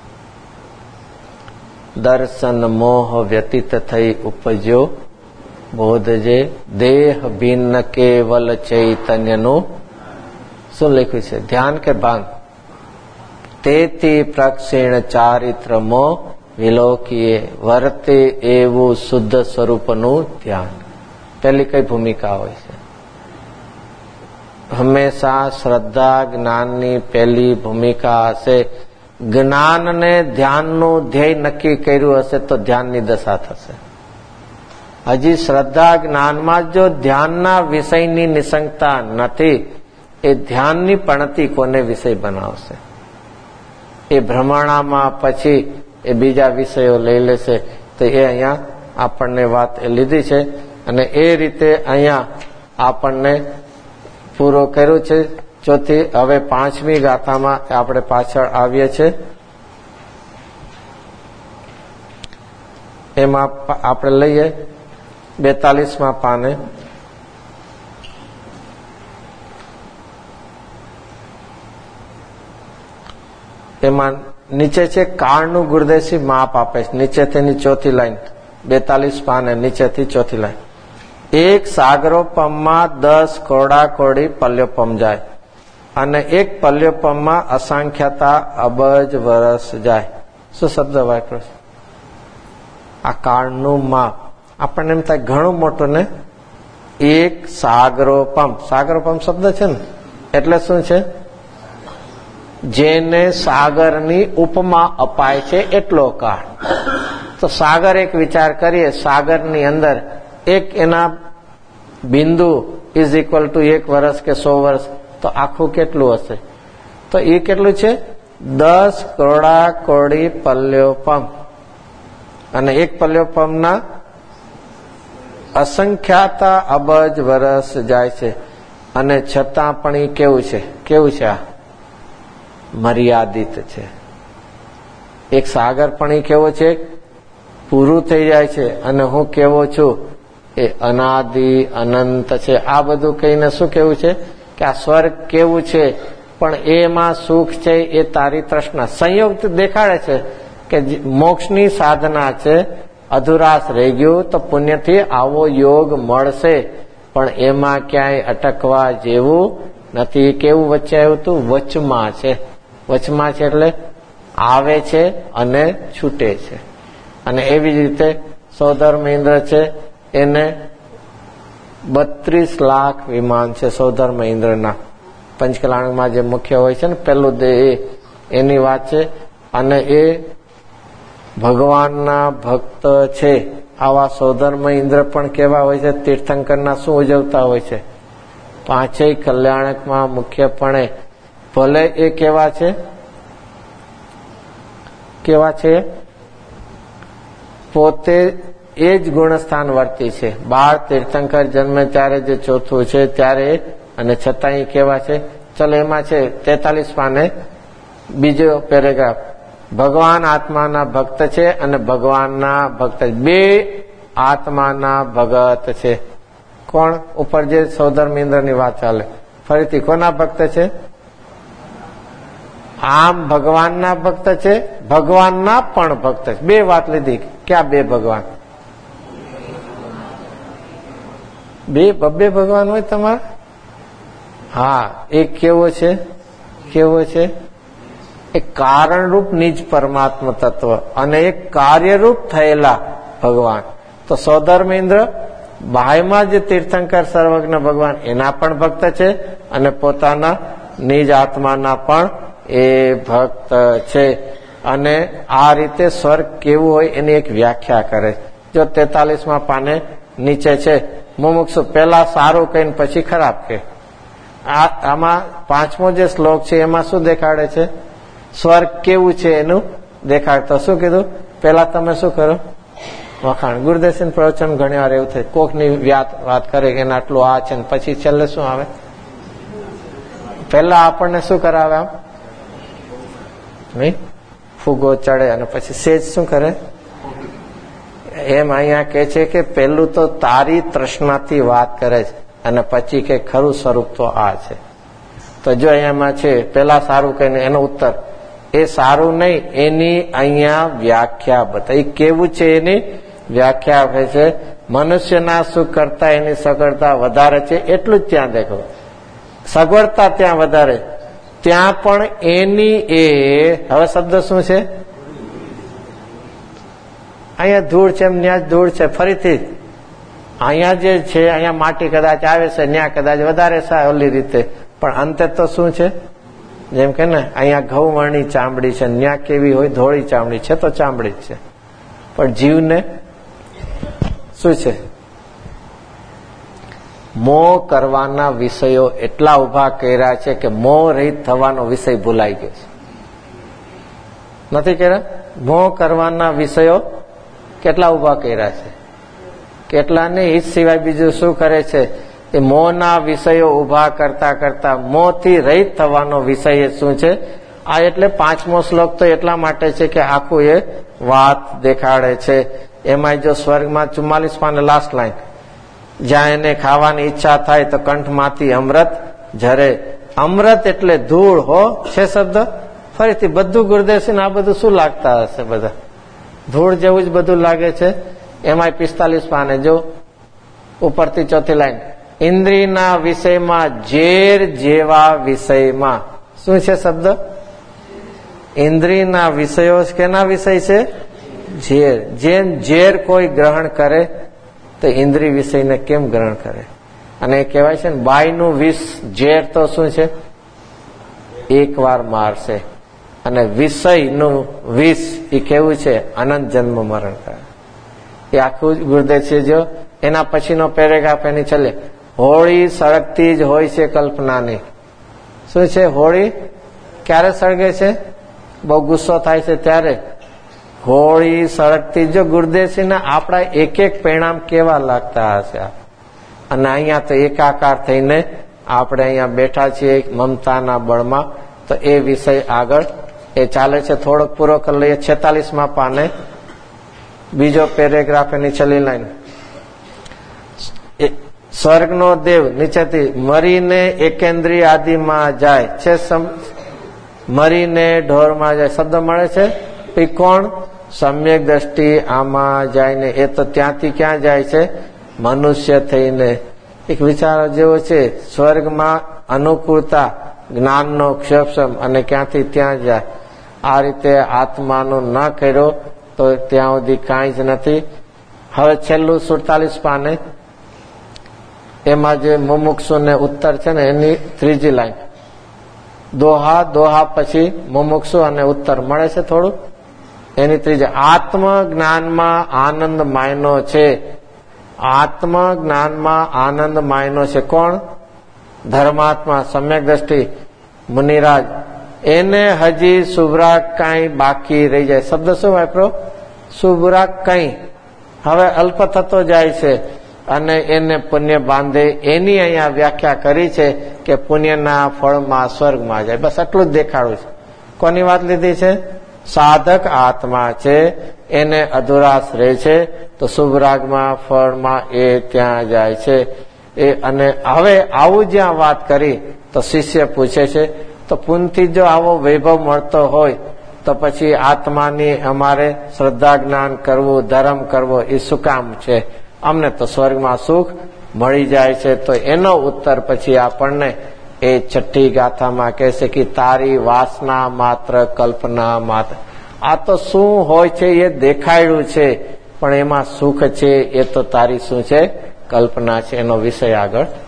દર્શન મોહ વ્યતીત થઈ ઉપજ્યો બોધજે દેહ ભિન્ન કેવલ ચૈતન્યનું. શું લખ્યું છે? ધ્યાન કે ભાન? તેથી પ્રક્ષીણ ચારિત્ર મોહ વિલોકીએ વર્તે એવું શુદ્ધ સ્વરૂપનું ધ્યાન. પેલી કઈ ભૂમિકા હોય છે? હંમેશા શ્રદ્ધા જ્ઞાનની પહેલી ભૂમિકા હશે. જ્ઞાનને ધ્યાનનું ધ્યેય નક્કી કર્યું હશે તો ધ્યાનની દશા થશે. હજી શ્રદ્ધા જ્ઞાનમાં જો ધ્યાનના વિષયની નિસંગતા નથી, એ ધ્યાનની પણતી કોને વિષય બનાવશે? એ ભ્રમણામાં પછી એ બીજા વિષયો લઈ લેશે. તો એ અહીંયા આપણને વાત એ લીધી છે અને એ રીતે અહીંયા આપણને પૂરો કર્યું છે. ચોથી હવે પાંચમી ગાથામાં આપણે પાછળ આવીએ છીએ. એમાં આપણે લઈએ બેતાલીસમાં પાને. એમાં નીચે છે કાળનું ગુરુદેશી માપ આપે છે. નીચેથી ચોથી લાઈન, બેતાલીસ પાને નીચેથી ચોથી લાઈન. એક સાગરોપમમાં દસ કોરડા કોરડી પલ્યોપમ જાય અને એક પલ્યોપમમાં અસંખ્યતા અબજ વર્ષ જાય. શું શબ્દ વાપરો છે? આ કાળનું માપ આપણને એમ થાય ઘણું મોટું ને. એક સાગરોપમ, સાગરોપમ શબ્દ છે ને, એટલે શું છે? જેને સાગરની ઉપમા અપાય છે એટલો કાળ. તો સાગર એક વિચાર કરીએ, સાગરની અંદર એક એના બિંદુ ઇઝ ઇક્વલ ટુ એક વર્ષ કે સો વર્ષ તો આખું કેટલું હશે? તો એ કેટલું છે? દસ કરોડા કોડી પલ્યોપમ. અને એક પલ્યોપમના અસંખ્યાતા અબજ વર્ષ જાય છે, અને છતાં પણ એ કેવું છે? કેવું છે? આ મર્યાદિત છે. એક સાગર પણ એ કેવો છે? પૂરું થઈ જાય છે. અને હું કેવો છું? એ અનાદિ અનંત છે. આ બધું કહીને શું કેવું છે? કે આ સ્વર્ગ કેવું છે, પણ એમાં સુખ છે એ તારી તૃષ્ણા. સંયોગ દેખાડે છે કે મોક્ષની સાધના છે, અધુરાશ રહી ગયું તો પુણ્યથી આવો યોગ મળશે, પણ એમાં ક્યાંય અટકવા જેવું નથી. કેવું વચ્ચે આવ્યું હતું? વચમાં છે. વચમાં છે એટલે આવે છે અને છૂટે છે. અને એવી જ રીતે સૌધર્મ ઇન્દ્ર છે, એને બત્રીસ લાખ વિમાન છે સૌધર્મ ઇન્દ્રના. પંચકલાણમાં જે મુખ્ય હોય છે ને પેલું દેહ, એની વાત છે. અને એ ભગવાનના ભક્ત છે. આવા સૌધર્મ ઇન્દ્ર પણ કેવા હોય છે? તીર્થંકરના શું ઉજવતા હોય છે? પાંચેય કલ્યાણકમાં મુખ્યપણે ભલે એ કેવા છે? કેવા છે? પોતે એ જ ગુણસ્થાન વર્તી છે. બાળ તીર્થંકર જન્મે ત્યારે જે ચોથું છે ત્યારે, અને છતાં એ કેવા છે? ચલો એમાં છે તેતાલીસ પાને બીજો પેરેગ્રાફ. ભગવાન આત્માના ભક્ત છે અને ભગવાનના ભક્ત, બે આત્માના ભગત છે. કોણ? ઉપર જે સૌધર્મ ઇન્દ્રની વાત ચાલે, ફરીથી કોના ભક્ત છે? આમ ભગવાનના ભક્ત છે, ભગવાનના પણ ભક્ત છે. બે વાત લીધી. ક્યાં બે ભગવાન? બે બબ્બે ભગવાન હોય તમારે? હા. એક કેવો છે? કેવો છે? એક કારણરૂપ નિજ પરમાત્મા તત્વ અને એક કાર્યરૂપ થયેલા ભગવાન. તો સૌધર્મ ઇન્દ્ર બાહ્યમાં જે તીર્થંકર સર્વજ્ઞ ભગવાન એના પણ ભક્ત છે, અને પોતાના નિજ આત્માના પણ એ ભક્ત છે. અને આ રીતે સ્વર્ગ કેવું હોય એની એક વ્યાખ્યા કરે. જો તેતાલીસમાં પાને નીચે છે, મુમુક્ષુ પેલા સારું કહીને પછી ખરાબ કહે. આમાં પાંચમો જે શ્લોક છે એમાં શું દેખાડે છે? સ્વર્ગ કેવું છે એનું દેખાડતો. શું કીધું? પેલા તમે શું કરો? વખાણ. ગુરુદેવસિંહ પ્રવચન ઘણી વાર એવું થાય, કોકની વાત કરે કે આટલું આ છે, પછી છેલ્લે શું આવે? પેલા આપણને શું કરાવે? આમ નહીં, ફુગો ચડે અને પછી સેજ શું કરે? એમ અહીંયા કે છે કે પેલું તો તારી તૃષ્ણાથી વાત કરે છે, અને પછી કે ખરું સ્વરૂપ તો આ છે. તો જો અહીંયામાં છે પેલા સારું કહીને એનો ઉત્તર, એ સારું નહીં, એની અહીંયા વ્યાખ્યા બતાવી. કેવું છે એની વ્યાખ્યા આપે છે? મનુષ્યના સુખ કરતા એની સગવડતા વધારે છે, એટલું જ ત્યાં દેખો. સગવડતા ત્યાં વધારે, ત્યાં પણ એની એ, હવે શબ્દ શું છે? અહીંયા ધૂળ છે, એમ ત્યાં જ ધૂળ છે. ફરીથી અહીંયા જે છે, અહીંયા માટી કદાચ આવે છે, ત્યાં કદાચ વધારે છે ઓલી રીતે, પણ અંતે તો શું છે? જેમ કે ને અહીંયા ઘઉં વર્ણી ચામડી છે, ત્યાં કેવી હોય? ધોળી ચામડી છે, તો ચામડી જ છે. પણ જીવને શું છે? મોહ કરવાના વિષયો એટલા ઉભા કર્યા છે કે મોહ રહિત થવાનો વિષય ભૂલાઈ ગયો છે. નથી કર્યા? મોહ કરવાના વિષયો કેટલા ઉભા કર્યા છે? કેટલા નહીં, એ સિવાય બીજું શું કરે છે? એ મોહના વિષયો ઉભા કરતા કરતા મોહથી રહિત થવાનો વિષય શું છે? આ એટલે પાંચમો શ્લોક તો એટલા માટે છે કે આખું એ વાત દેખાડે છે. એમાં જો સ્વર્ગમાં ચુમ્માલીસ પાને લાસ્ટ લાઈન, જ્યાં એને ખાવાની ઈચ્છા થાય તો કંઠમાંથી અમૃત ઝરે. અમૃત એટલે ધૂળ હો છે શબ્દ. ફરીથી બધું ગુરુદેવસિંહ આ બધું શું લાગતા હશે? બધા ધૂળ જેવું જ બધું લાગે છે. એમાં પિસ્તાલીસ પાને જો ઉપરથી ચોથી લાઈન, ઇન્દ્રિયના વિષયમાં ઝેર જેવા વિષયમાં. શું છે શબ્દ? ઇન્દ્રિયના વિષયો કેના વિષય છે? ઝેર. જેમ ઝેર કોઈ ગ્રહણ કરે તો ઇન્દ્રિય વિષયને કેમ ગ્રહણ કરે? અને એ કહેવાય છે ને, બાયનું વિષ ઝેર તો શું છે? એક વાર મારશે. અને વિષયનું વિષ એ કેવું છે? અનંત જન્મ મરણ કરે. એ આખું ગુરુદેવ છે. જો એના પછીનો પેરેગ્રાફ એની ચાલે, હોળી સળગતી જ હોય છે કલ્પનાની. શું છે? હોળી ક્યારે સળગે છે? બહુ ગુસ્સો થાય છે ત્યારે. હોળી સળગતી જો ગુરુદેવસિંહને આપણા એક એક પરિણામ કેવા લાગતા હશે. અને અહીંયા તો એકાકાર થઈને આપણે અહીંયા બેઠા છીએ મમતાના બળમાં. તો એ વિષય આગળ એ ચાલે છે. થોડોક પૂરો કરી લઈએ. છેતાલીસમાં પાને બીજો પેરેગ્રાફ એની છેલ્લી લાઈન. સ્વર્ગનો દેવ નીચેથી મરીને એકેન્દ્રીય આદિમાં જાય છે. મરીને ઢોરમાં જાય શબ્દ મળે છે. એ કોણ? સમ્યક દ્રષ્ટિ આમાં જાય ને એ તો ત્યાંથી ક્યાં જાય છે? મનુષ્ય થઈને. એક વિચાર જેવો છે. સ્વર્ગમાં અનુકૂળતા જ્ઞાનનો ક્ષેપસમ અને ક્યાંથી ત્યાં જાય. આ રીતે આત્માનો ન કર્યો તો ત્યાં સુધી કાંઈ જ નથી. હવે છેલ્લું સુડતાલીસ પાને એમાં જે મુમુક્ષુ ને ઉત્તર છે ને એની ત્રીજી લાઈન. દોહા દોહા પછી મુમુક્ષુ અને ઉત્તર મળે છે થોડું. એની ત્રીજી આત્મ જ્ઞાનમાં આનંદ માયનો છે. આત્મ જ્ઞાનમાં આનંદ માયનો છે. કોણ? ધર્માત્મા સમ્યક દ્રષ્ટિ મુનિરાજ. એને હજી શુભરાગ કઈ બાકી રહી જાય. શબ્દ શું વાપરો? શુભરાગ કઈ. હવે અલ્પ થતો જાય છે અને એને પુણ્ય બાંધે. એની અહીંયા વ્યાખ્યા કરી છે કે પુણ્યના ફળમાં સ્વર્ગમાં જાય. બસ આટલું જ દેખાડું છે. કોની વાત લીધી છે? સાધક આત્મા છે એને અધુરાશ રહે છે તો શુભરાગમાં ફળમાં એ ત્યાં જાય છે. એ અને હવે આવું જ્યાં વાત કરી તો શિષ્ય પૂછે છે તો પુનથી જો આવો વૈભવ મળતો હોય તો પછી આત્માની અમારે શ્રદ્ધા જ્ઞાન કરવું, ધર્મ કરવો એ શું કામ છે? અમને તો સ્વર્ગમાં સુખ મળી જાય છે. તો એનો ઉત્તર પછી આપણને એ છઠ્ઠી ગાથામાં કહેશે કે તારી વાસના માત્ર કલ્પના માત્ર. આ તો શું હોય છે એ દેખાડ્યું છે પણ એમાં સુખ છે એ તો તારી શું છે? કલ્પના છે. એનો વિષય આગળ